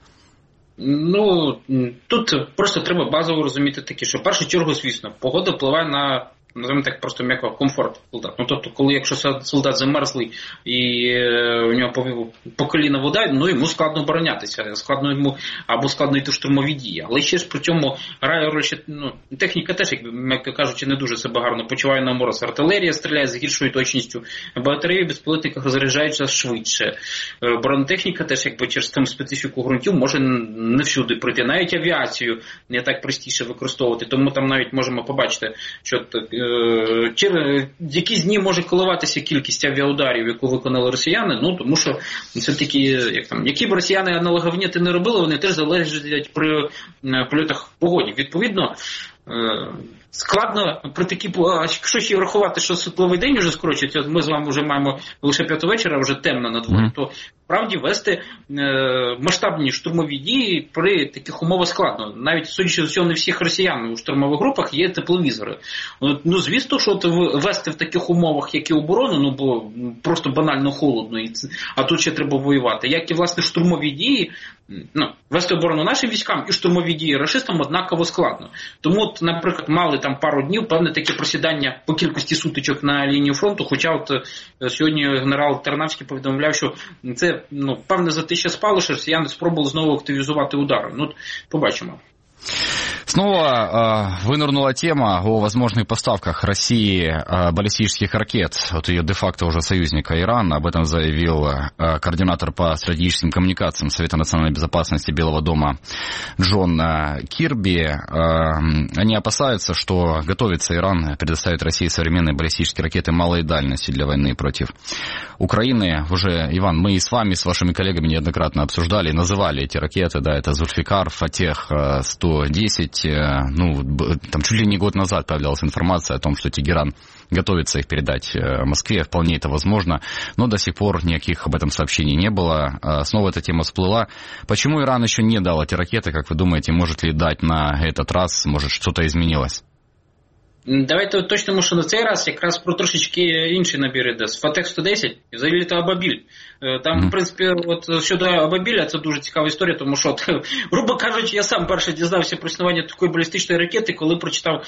Ну, тут просто треба базово розуміти таке, що в першу чергу, звісно, погода впливає на, називаємо так просто м'яко, комфорт солдат. Ну, тобто, коли якщо солдат замерзлий і е, у нього по, по коліна вода, ну, йому складно оборонятися, складно йому, або складно йти в штурмові дії. Але ще ж при цьому грає роль ще, ну, техніка теж, як м'яко кажучи, не дуже себе гарно почуває на мороз. Артилерія стріляє з гіршою точністю, батареї в безпілотниках розряджаються швидше. Бронетехніка теж, якби через там специфіку ґрунтів, може не всюди пройти. Навіть авіацію не так простіше використовувати. Тому там навіть можемо побачити, що через якісь дні може коливатися кількість авіаударів, яку виконали росіяни, ну, тому що все-таки, як там, які б росіяни аналоговніти не робили, вони теж залежать при польотах погоді. Відповідно, складно при такі, якщо ще врахувати, що світловий день вже скорочується, ми з вами вже маємо лише п'яту вечора, вже темно на дворі, mm. то справді вести е, масштабні штурмові дії при таких умовах складно. Навіть, судячи з усього, не всіх росіян у штурмових групах є тепловізори. Ну, звісно, що от вести в таких умовах, як і оборону, ну, бо просто банально холодно, і це, а тут ще треба воювати. Як і, власне, штурмові дії, ну, вести оборону нашим військам і штурмові дії рашистам однаково складно. Тому, от, наприклад, мали там пару днів певне таке просідання по кількості сутичок на лінію фронту, хоча от сьогодні генерал Тарнавський повідомляв, що це, ну, певне затища спало, що росіяни спробували знову активізувати удари. Ну, побачимо. Снова э, вынырнула тема о возможных поставках России э, баллистических ракет от ее де-факто уже союзника Ирана. Об этом заявил э, координатор по стратегическим коммуникациям Совета национальной безопасности Белого дома Джон э, Кирби. Э, они опасаются, что готовится Иран предоставить России современные баллистические ракеты малой дальности для войны против Украины. Уже, Иван, мы и с вами, с вашими коллегами неоднократно обсуждали, называли эти ракеты, да, это Зульфикар, Фатех сто десять. Ну, там чуть ли не год назад появлялась информация о том, что Тегеран готовится их передать Москве, вполне это возможно, но до сих пор никаких об этом сообщений не было. Снова эта тема всплыла. Почему Иран еще не дал эти ракеты, как вы думаете, может ли дать на этот раз, может что-то изменилось? Давайте уточнимо, що на цей раз якраз про трошечки інший набір іде. З Фатех сто десять і взагалі то Абабіль. Там, в принципі, от щодо Абабіля, це дуже цікава історія, тому що, грубо кажучи, я сам перше дізнався про існування такої балістичної ракети, коли прочитав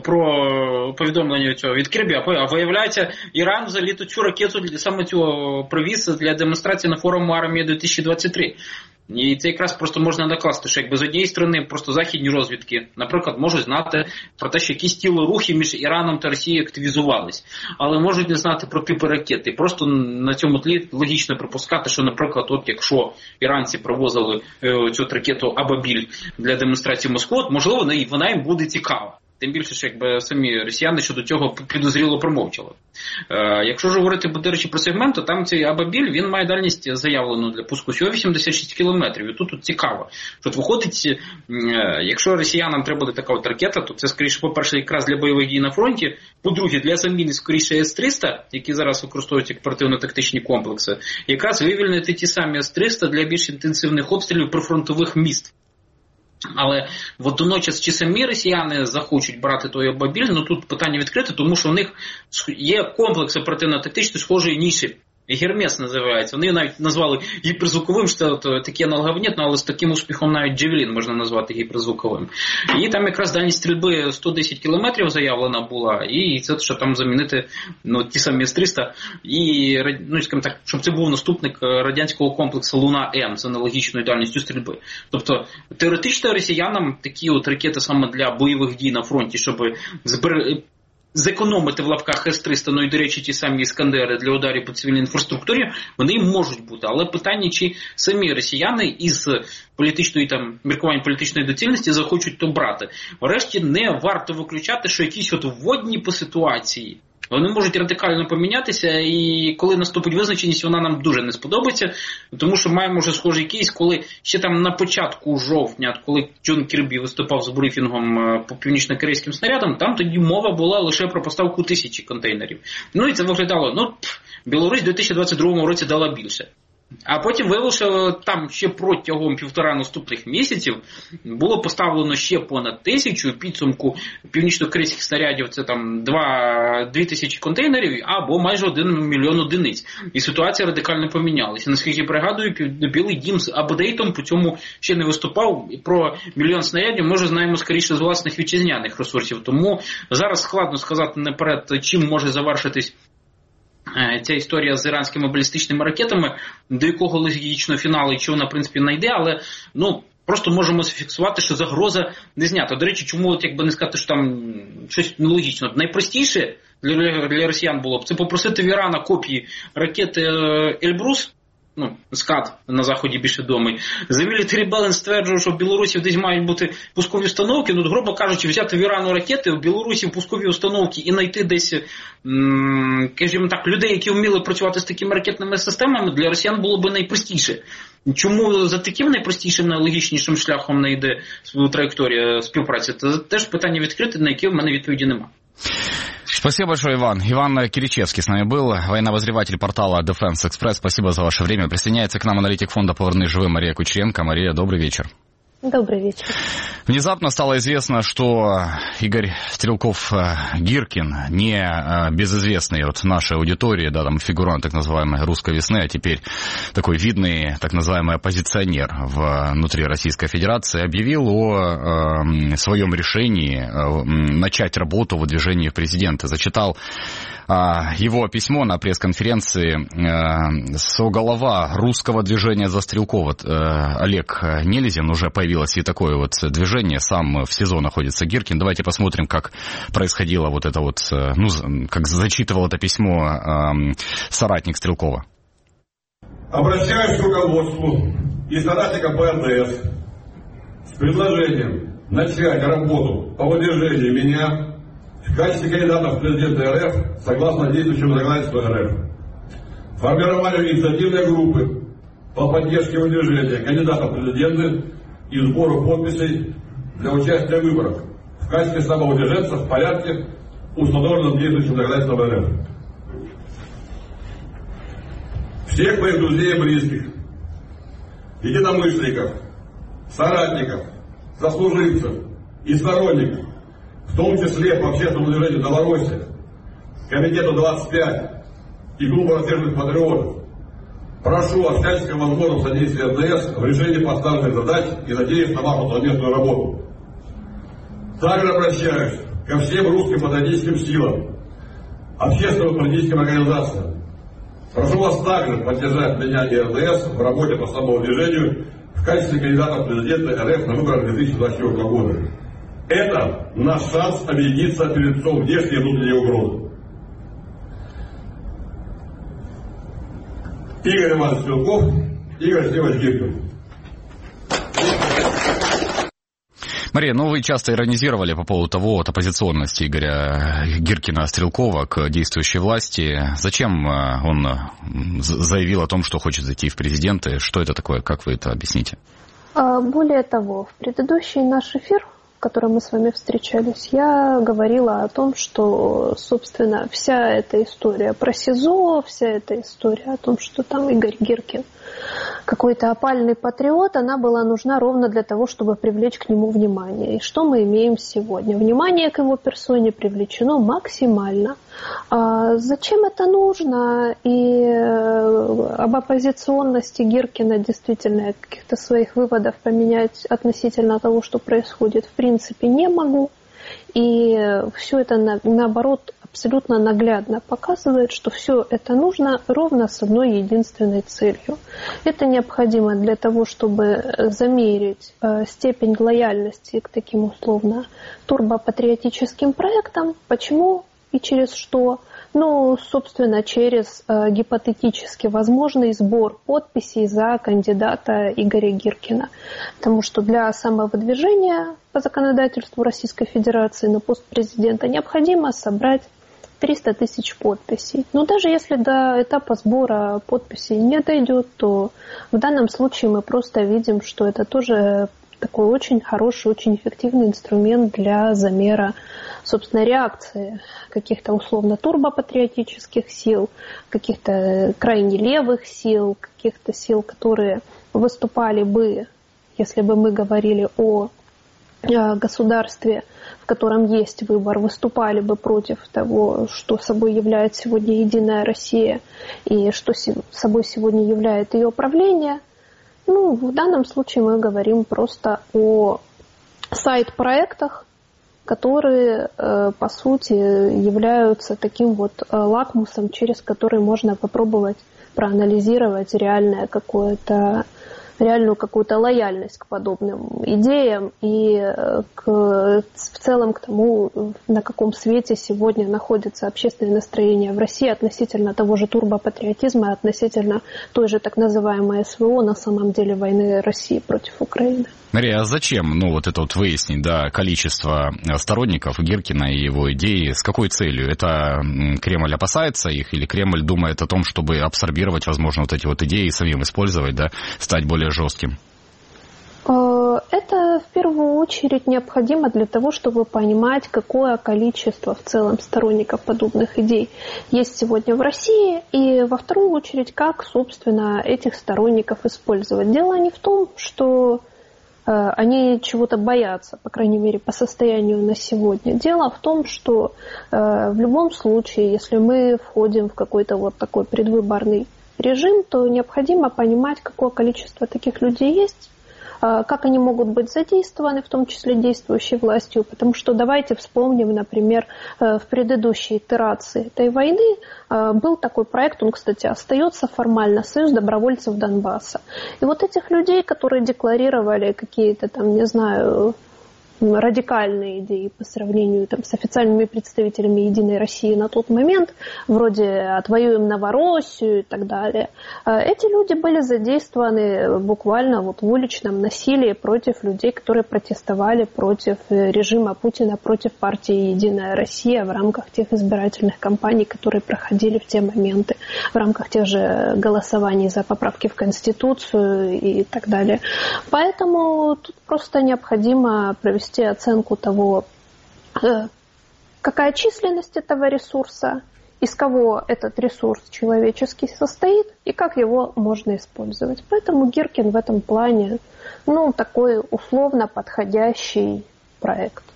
про повідомлення цього від Кірбі. А виявляється, Іран взагалі цю ракету саме цю привіз для демонстрації на форуму армії дві тисячі двадцять три. І це якраз просто можна накласти, що якби з однієї сторони просто західні розвідки, наприклад, можуть знати про те, що якісь тілорухи між Іраном та Росією активізувались, але можуть не знати про типи ракети. Просто на цьому тлі логічно припускати, що, наприклад, от якщо іранці привозили е, цю ракету Абабіль для демонстрації Москви, можливо, вона їм буде цікава. Тим більше, що якби самі росіяни щодо цього підозріло промовчали. Е, якщо ж говорити, до речі, про сегмент, то там цей Абабіль, він має дальність заявлену для пуску всього вісімдесят шість кілометрів. І тут, тут цікаво, що от виходить, е, якщо росіянам треба буде така от ракета, то це, скоріше, по-перше, якраз для бойових дій на фронті, по-друге, для заміни, скоріше, С триста, які зараз використовують як оперативно-тактичні комплекси, якраз вивільнити ті самі С триста для більш інтенсивних обстрілів прифронтових міст. Але водночас чи самі росіяни захочуть брати той Абабіль, ну тут питання відкрите, тому що у них є комплекс оперативно-тактичний схожої ніші. Гермес називається. Вони навіть назвали гіперзвуковим, що такі аналогів нет, але з таким успіхом навіть Джевелін можна назвати гіперзвуковим. І там якраз дальність стрільби сто десять кілометрів заявлена була, і це, що там замінити ну, ті самі С триста, і, ну, скажімо так, щоб це був наступник радянського комплексу Луна-М з аналогічною дальністю стрільби. Тобто, теоретично росіянам такі от ракети саме для бойових дій на фронті, щоб зберегти, зекономити в лапках С триста, ну і, до речі, ті самі Іскандери для ударів по цивільній інфраструктурі, вони можуть бути. Але питання, чи самі росіяни із політичної там міркувань політичної доцільності захочуть то брати. Врешті не варто виключати, що якісь от вводні по ситуації, вони можуть радикально помінятися, і коли наступить визначеність, вона нам дуже не сподобається, тому що маємо вже схожий кейс, коли ще там на початку жовтня, коли Джон Кірбі виступав з брифінгом по північно-корейським снарядам, там тоді мова була лише про поставку тисячі контейнерів. Ну і це виглядало, ну, пф, Білорусь у дві тисячі двадцять другому році дала більше. А потім виявилося, що там ще протягом півтора наступних місяців було поставлено ще понад тисячу, підсумку північно-корейських снарядів це там дві тисячі контейнерів або майже один мільйон одиниць. І ситуація радикально помінялася. Наскільки пригадую, Білий Дім з апдейтом по цьому ще не виступав. Про мільйон снарядів, може, знаємо скоріше з власних вітчизняних ресурсів. Тому зараз складно сказати наперед, чим може завершитись ця історія з іранськими балістичними ракетами, до якого логічного фіналу, і що вона, в принципі, знайде, але, ну, просто можемо зафіксувати, що загроза не знята. До речі, чому, от, якби не сказати, що там щось нелогічно. Найпростіше для, для росіян було б це попросити в Ірана копії ракети «Ельбрус», ну, скат на Заході більше відомий. The Military Balance стверджує, що в Білорусі десь мають бути пускові установки. Ну, грубо кажучи, взяти в Ірану ракети, в Білорусі пускові установки і знайти десь, м- скажімо так, людей, які вміли працювати з такими ракетними системами, для росіян було б найпростіше. Чому за таким найпростішим, найлогічнішим шляхом не йде траєкторія співпраці? Це теж питання відкрите, на яке в мене відповіді нема. Спасибо большое, Иван. Иван Киричевский с нами был, военно-обозреватель портала Defense Express. Спасибо за ваше время. Присоединяется к нам аналитик фонда «Поверни живым» Мария Кучеренко. Мария, добрый вечер. Добрый вечер. Внезапно стало известно, что Игорь Стрелков-Гиркин, не безызвестный от нашей аудитории, да, там фигурант так называемой русской весны, а теперь такой видный так называемый оппозиционер внутри Российской Федерации, объявил о э, своем решении э, начать работу в выдвижении в президенты. Зачитал его письмо на пресс-конференции соглава русского движения за Стрелкова Олег Нелезин. Уже появилось и такое вот движение, сам в СИЗО находится Гиркин. Давайте посмотрим, как происходило вот это вот, ну, как зачитывал это письмо соратник Стрелкова. Обращаюсь к руководству и соратникам П Н Д С с предложением начать работу по выдвижению меня в качестве кандидата в президенты Р Ф согласно действующему законодательству Р Ф, формированию инициативной группы по поддержке выдвижения кандидатов в президенты и сбору подписей для участия в выборах в качестве самовыдвиженца в порядке, установленном действующим законодательством Р Ф. Всех моих друзей и близких, единомышленников, соратников, сослуживцев и сторонников в том числе по общественному движению «Новороссия», Комитету двадцать пять и Клубу рассерженных патриотов, прошу о всяческом возможном содействии эр дэ эс в решении поставленных задач и надеюсь на вашу совместную работу. Также обращаюсь ко всем русским патриотическим силам, общественным политическим организациям. Прошу вас также поддержать меня и эр дэ эс в работе по самому движению в качестве кандидата в президенты эр эф на выборах две тысячи двадцать четвёртого года. Это наш шанс объединиться перед лицом внешней и внутренней угрозы. Игорь Иванович Стрелков, Игорь Степанович Гиркин. Мария, ну вы часто иронизировали по поводу того, от оппозиционности Игоря Гиркина-Стрелкова к действующей власти. Зачем он заявил о том, что хочет зайти в президенты? Что это такое? Как вы это объясните? Более того, в предыдущий наш эфир, в котором мы с вами встречались, я говорила о том, что, собственно, вся эта история про СИЗО, вся эта история о том, что там Игорь Гиркин какой-то опальный патриот, она была нужна ровно для того, чтобы привлечь к нему внимание. И что мы имеем сегодня? Внимание к его персоне привлечено максимально. А зачем это нужно? И об оппозиционности Гиркина действительно каких-то своих выводов поменять относительно того, что происходит, в принципе, не могу. И все это, наоборот, абсолютно наглядно показывает, что все это нужно ровно с одной единственной целью. Это необходимо для того, чтобы замерить степень лояльности к таким условно турбопатриотическим проектам. Почему и через что? Ну, собственно, через э, гипотетически возможный сбор подписей за кандидата Игоря Гиркина. Потому что для самовыдвижения по законодательству Российской Федерации на пост президента необходимо собрать триста тысяч подписей. Но даже если до этапа сбора подписей не дойдет, то в данном случае мы просто видим, что это тоже такой очень хороший, очень эффективный инструмент для замера, собственно, реакции каких-то условно турбопатриотических сил, каких-то крайне левых сил, каких-то сил, которые выступали бы, если бы мы говорили о государстве, в котором есть выбор, выступали бы против того, что собой является сегодня Единая Россия и что собой сегодня является ее правление. Ну, в данном случае мы говорим просто о сайт-проектах, которые, по сути, являются таким вот лакмусом, через который можно попробовать проанализировать реальное какое-то реальную какую-то лояльность к подобным идеям и к, в целом к тому, на каком свете сегодня находится общественное настроение в России относительно того же турбопатриотизма, относительно той же так называемой эс вэ о, на самом деле войны России против Украины. Мария, а зачем, ну, вот это вот выяснить, да, количество сторонников Гиркина и его идеи, с какой целью? Это Кремль опасается их или Кремль думает о том, чтобы абсорбировать, возможно, вот эти вот идеи и самим использовать, да, стать более жестким? Это в первую очередь необходимо для того, чтобы понимать, какое количество в целом сторонников подобных идей есть сегодня в России, и во вторую очередь, как, собственно, этих сторонников использовать. Дело не в том, что они чего-то боятся, по крайней мере, по состоянию на сегодня. Дело в том, что э, в любом случае, если мы входим в какой-то вот такой предвыборный режим, то необходимо понимать, какое количество таких людей есть, э, как они могут быть задействованы, в том числе действующей властью. Потому что давайте вспомним, например, э, в предыдущей итерации этой войны э, был такой проект, он, кстати, остается формально, Союз добровольцев Донбасса. И вот этих людей, которые декларировали какие-то там, не знаю, радикальные идеи по сравнению там, с официальными представителями Единой России на тот момент, вроде «отвоюем Новороссию» и так далее. Эти люди были задействованы буквально вот в уличном насилии против людей, которые протестовали против режима Путина, против партии «Единая Россия» в рамках тех избирательных кампаний, которые проходили в те моменты, в рамках тех же голосований за поправки в Конституцию и так далее. Поэтому тут просто необходимо провести оценку того, какая численность этого ресурса, из кого этот ресурс человеческий состоит и как его можно использовать. Поэтому Гиркин в этом плане, ну, такой условно подходящий проект.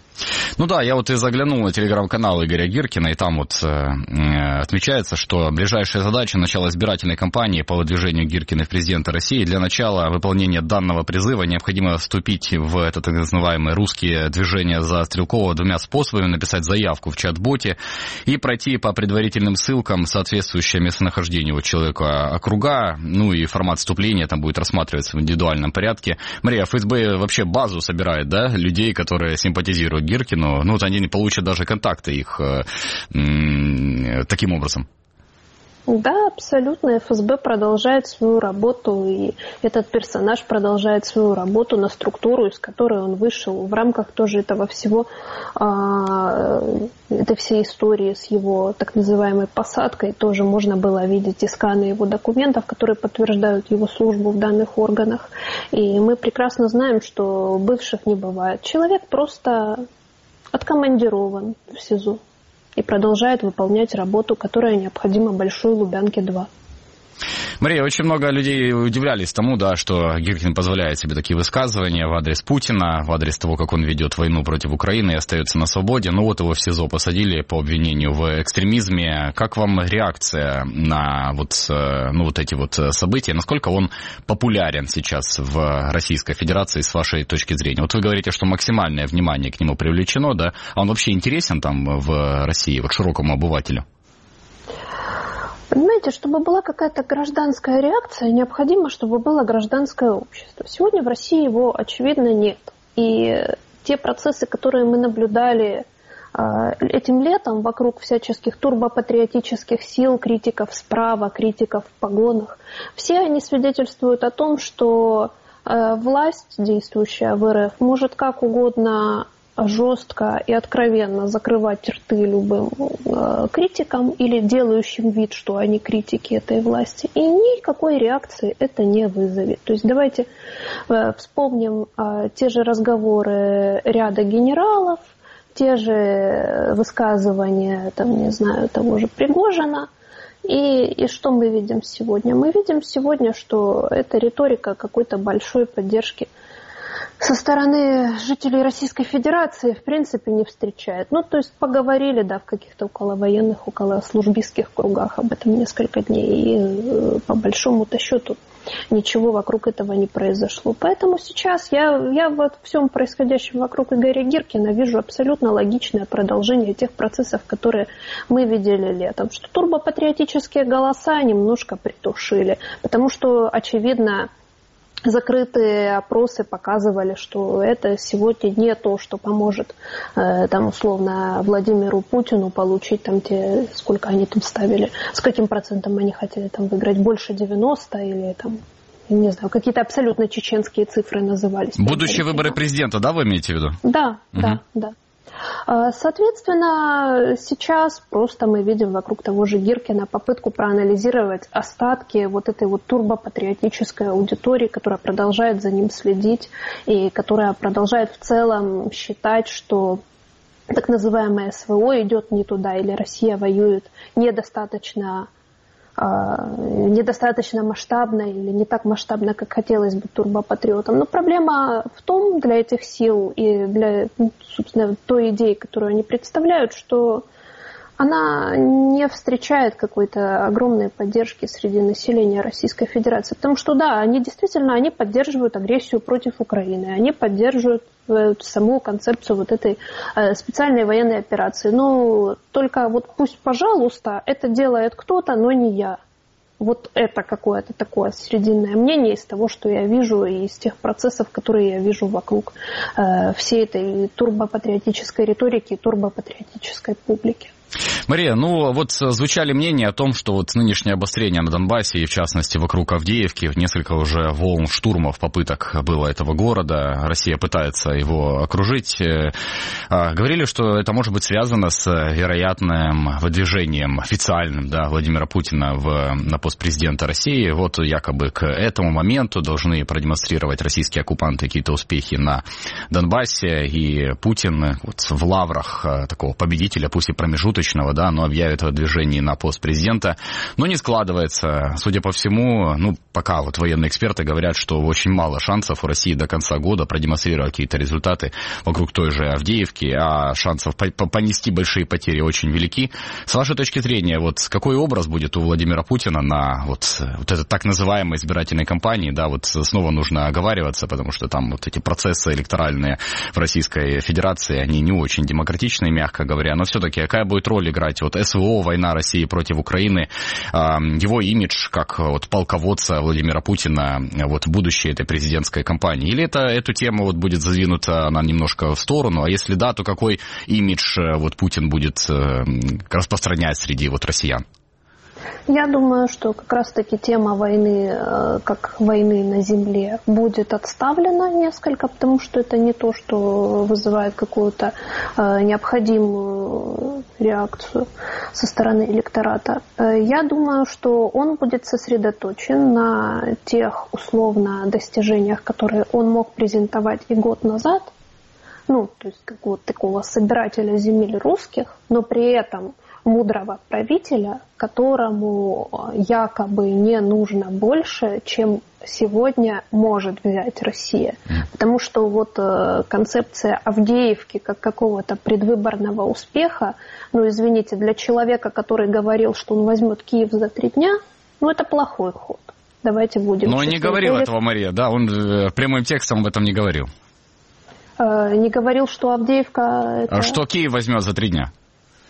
Ну да, я вот и заглянул на телеграм-канал Игоря Гиркина, и там вот э, отмечается, что ближайшая задача начала избирательной кампании по выдвижению Гиркина в президенты России. Для начала выполнения данного призыва необходимо вступить в это так называемое русские движения за Стрелкова двумя способами: написать заявку в чат-боте и пройти по предварительным ссылкам соответствующее местонахождению у человека округа, ну и формат вступления там будет рассматриваться в индивидуальном порядке. Мария, эф эс бэ вообще базу собирает, да, людей, которые симпатизируют Гиркину, ну вот они не получат даже контакты их э, э, таким образом. Да, абсолютно. эф эс бэ продолжает свою работу, и этот персонаж продолжает свою работу на структуру, из которой он вышел. В рамках тоже этого всего, этой всей истории с его так называемой посадкой тоже можно было видеть и сканы его документов, которые подтверждают его службу в данных органах. И мы прекрасно знаем, что бывших не бывает. Человек просто откомандирован в СИЗО и продолжает выполнять работу, которая необходима Большой Лубянке-два. Мария, очень много людей удивлялись тому, да, что Гиркин позволяет себе такие высказывания в адрес Путина, в адрес того, как он ведет войну против Украины и остается на свободе. Ну вот его в СИЗО посадили по обвинению в экстремизме. Как вам реакция на вот, ну, вот эти вот события? Насколько он популярен сейчас в Российской Федерации с вашей точки зрения? Вот вы говорите, что максимальное внимание к нему привлечено, да? А он вообще интересен там в России, вот широкому обывателю? Понимаете, чтобы была какая-то гражданская реакция, необходимо, чтобы было гражданское общество. Сегодня в России его, очевидно, нет. И те процессы, которые мы наблюдали этим летом вокруг всяческих турбопатриотических сил, критиков справа, критиков в погонах, все они свидетельствуют о том, что власть, действующая в эр эф, может как угодно жестко и откровенно закрывать рты любым э, критикам или делающим вид, что они критики этой власти. И никакой реакции это не вызовет. То есть давайте э, вспомним э, те же разговоры ряда генералов, те же высказывания, там, не знаю, того же Пригожина. И, и что мы видим сегодня? Мы видим сегодня, что это риторика какой-то большой поддержки со стороны жителей Российской Федерации в принципе не встречает. Ну, то есть поговорили, да, в каких-то околовоенных, околослужбистских кругах об этом несколько дней. И по большому-то счету ничего вокруг этого не произошло. Поэтому сейчас я, я во всем происходящем вокруг Игоря Гиркина вижу абсолютно логичное продолжение тех процессов, которые мы видели летом. Что турбопатриотические голоса немножко притушили. Потому что, очевидно, закрытые опросы показывали, что это сегодня не то, что поможет э, там, условно, Владимиру Путину получить там те, сколько они там ставили, с каким процентом они хотели там выиграть, больше девяносто или там, не знаю, какие-то абсолютно чеченские цифры назывались. Будущие выборы президента, да, вы имеете в виду? Да, угу. да, да. Соответственно, сейчас просто мы видим вокруг того же Гиркина попытку проанализировать остатки вот этой вот турбопатриотической аудитории, которая продолжает за ним следить и которая продолжает в целом считать, что так называемое эс вэ о идет не туда или Россия воюет недостаточно недостаточно масштабно или не так масштабно, как хотелось бы турбопатриотам. Но проблема в том для этих сил и для, собственно, той идеи, которую они представляют, что она не встречает какой-то огромной поддержки среди населения Российской Федерации. Потому что, да, они действительно они поддерживают агрессию против Украины, они поддерживают саму концепцию вот этой э, специальной военной операции. Но только вот пусть, пожалуйста, это делает кто-то, но не я. Вот это какое-то такое срединное мнение из того, что я вижу, и из тех процессов, которые я вижу вокруг э, всей этой турбопатриотической риторики и турбопатриотической публики. Мария, ну вот звучали мнения о том, что вот нынешнее обострение на Донбассе, и в частности вокруг Авдеевки, несколько уже волн штурмов, попыток было этого города, Россия пытается его окружить. Говорили, что это может быть связано с вероятным выдвижением официальным, да, Владимира Путина в, на пост президента России. Вот якобы к этому моменту должны продемонстрировать российские оккупанты какие-то успехи на Донбассе, и Путин вот в лаврах такого победителя, пусть и промежуточного, да, оно объявит о движении на пост президента. Но не складывается. Судя по всему, ну, пока вот военные эксперты говорят, что очень мало шансов у России до конца года продемонстрировать какие-то результаты вокруг той же Авдеевки, а шансов понести большие потери очень велики. С вашей точки зрения, вот какой образ будет у Владимира Путина на вот, вот этой так называемой избирательной кампании, да, вот снова нужно оговариваться, потому что там вот эти процессы электоральные в Российской Федерации, они не очень демократичные, мягко говоря, но все-таки какая будет роль играть вот СВО, война России против Украины, его имидж как вот полководца Владимира Путина вот в будущей этой президентской кампании? Или это, эту тему вот будет задвинута она немножко в сторону, а если да, то какой имидж вот Путин будет распространять среди вот россиян? Я думаю, что как раз-таки тема войны, как войны на земле, будет отставлена несколько, потому что это не то, что вызывает какую-то необходимую реакцию со стороны электората. Я думаю, что он будет сосредоточен на тех условно достижениях, которые он мог презентовать и год назад, ну, то есть как вот такого собирателя земель русских, но при этом мудрого правителя, которому якобы не нужно больше, чем сегодня может взять Россия. Потому что вот э, концепция Авдеевки как какого-то предвыборного успеха, ну, извините, для человека, который говорил, что он возьмет Киев за три дня, ну, это плохой ход. Давайте будем... Но он не говорил Или... этого, Мария, да? Он э, прямым текстом об этом не говорил. Э, не говорил, что Авдеевка... Это... Что Киев возьмет за три дня?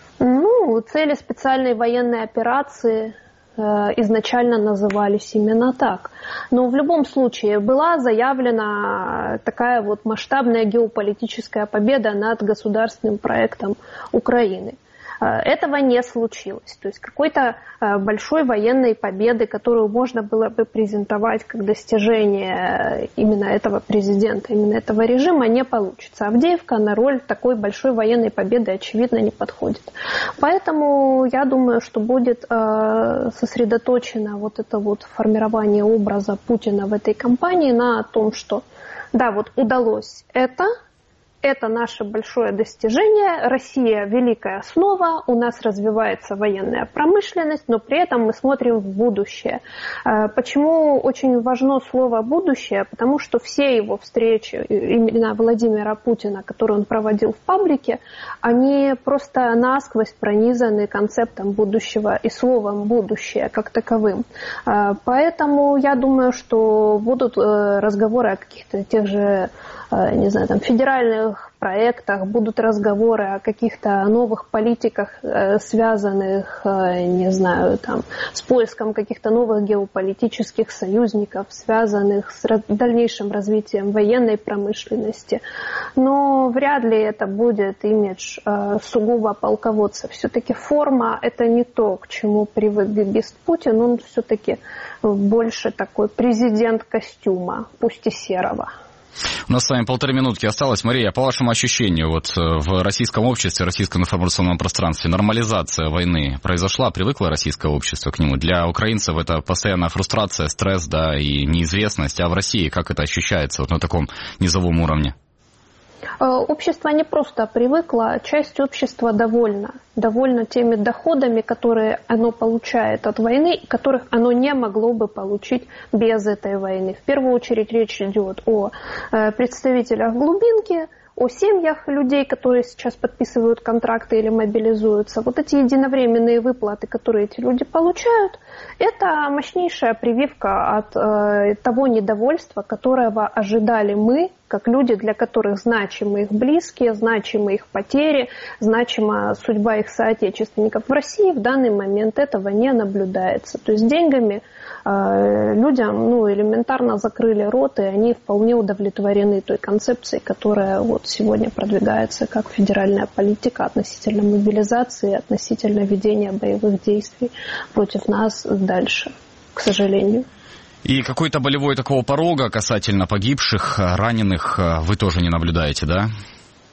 Ну, цели специальной военной операции э, изначально назывались именно так. Но в любом случае была заявлена такая вот масштабная геополитическая победа над государственным проектом Украины. Этого не случилось. То есть какой-то большой военной победы, которую можно было бы презентовать как достижение именно этого президента, именно этого режима, не получится. Авдеевка на роль такой большой военной победы, очевидно, не подходит. Поэтому я думаю, что будет сосредоточено вот это вот формирование образа Путина в этой кампании на том, что да, вот удалось это, это наше большое достижение, Россия великая основа, у нас развивается военная промышленность, но при этом мы смотрим в будущее. Почему очень важно слово «будущее»? Потому что все его встречи, именно Владимира Путина, которые он проводил в паблике, они просто насквозь пронизаны концептом будущего и словом «будущее» как таковым. Поэтому я думаю, что будут разговоры о каких-то тех же, не знаю, там, федеральных проектах, будут разговоры о каких-то новых политиках, связанных, не знаю, там, с поиском каких-то новых геополитических союзников, связанных с дальнейшим развитием военной промышленности. Но вряд ли это будет имидж сугубо полководца. Все-таки форма – это не то, к чему привык гибист Путин. Он все-таки больше такой президент костюма, пусть и серого. У нас с вами полторы минутки осталось. Мария, по вашему ощущению, вот в российском обществе, российском информационном пространстве нормализация войны произошла? Привыкло российское общество к нему? Для украинцев это постоянная фрустрация, стресс, да, и неизвестность. А в России как это ощущается вот на таком низовом уровне? Общество не просто привыкло, часть общества довольна. Довольна теми доходами, которые оно получает от войны, которых оно не могло бы получить без этой войны. В первую очередь речь идет о представителях глубинки, о семьях людей, которые сейчас подписывают контракты или мобилизуются. Вот эти единовременные выплаты, которые эти люди получают, это мощнейшая прививка от э, того недовольства, которого ожидали мы, как люди, для которых значимы их близкие, значимы их потери, значима судьба их соотечественников. В России в данный момент этого не наблюдается. То есть деньгами э, людям ну, элементарно закрыли рот, и они вполне удовлетворены той концепцией, которая вот сегодня продвигается как федеральная политика относительно мобилизации, относительно ведения боевых действий против нас дальше, к сожалению. И какой-то болевой такого порога касательно погибших, раненых вы тоже не наблюдаете, да?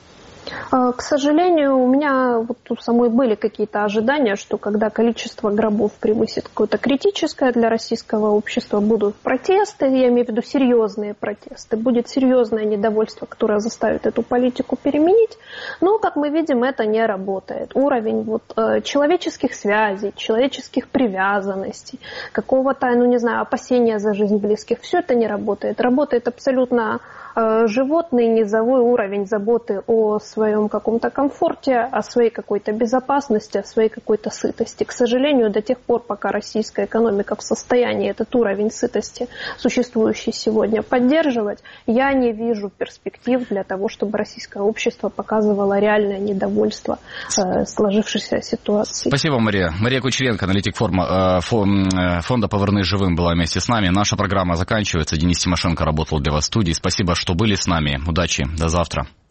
К сожалению, у меня вот у самой были какие-то ожидания, что когда количество гробов превысит какое-то критическое для российского общества, будут протесты, я имею в виду серьезные протесты, будет серьезное недовольство, которое заставит эту политику переменить. Но, как мы видим, это не работает. Уровень вот, человеческих связей, человеческих привязанностей, какого-то, ну не знаю, опасения за жизнь близких, все это не работает. Работает абсолютно животный низовой уровень заботы о своем каком-то комфорте, о своей какой-то безопасности, о своей какой-то сытости. К сожалению, до тех пор, пока российская экономика в состоянии этот уровень сытости, существующий сегодня, поддерживать, я не вижу перспектив для того, чтобы российское общество показывало реальное недовольство э, сложившейся ситуацией. Спасибо, Мария. Мария Кучеренко, аналитик форма, э, фонда «Поверни живым» была вместе с нами. Наша программа заканчивается. Денис Тимошенко работал для вас в студии. Спасибо, что были с нами. Удачи. До завтра.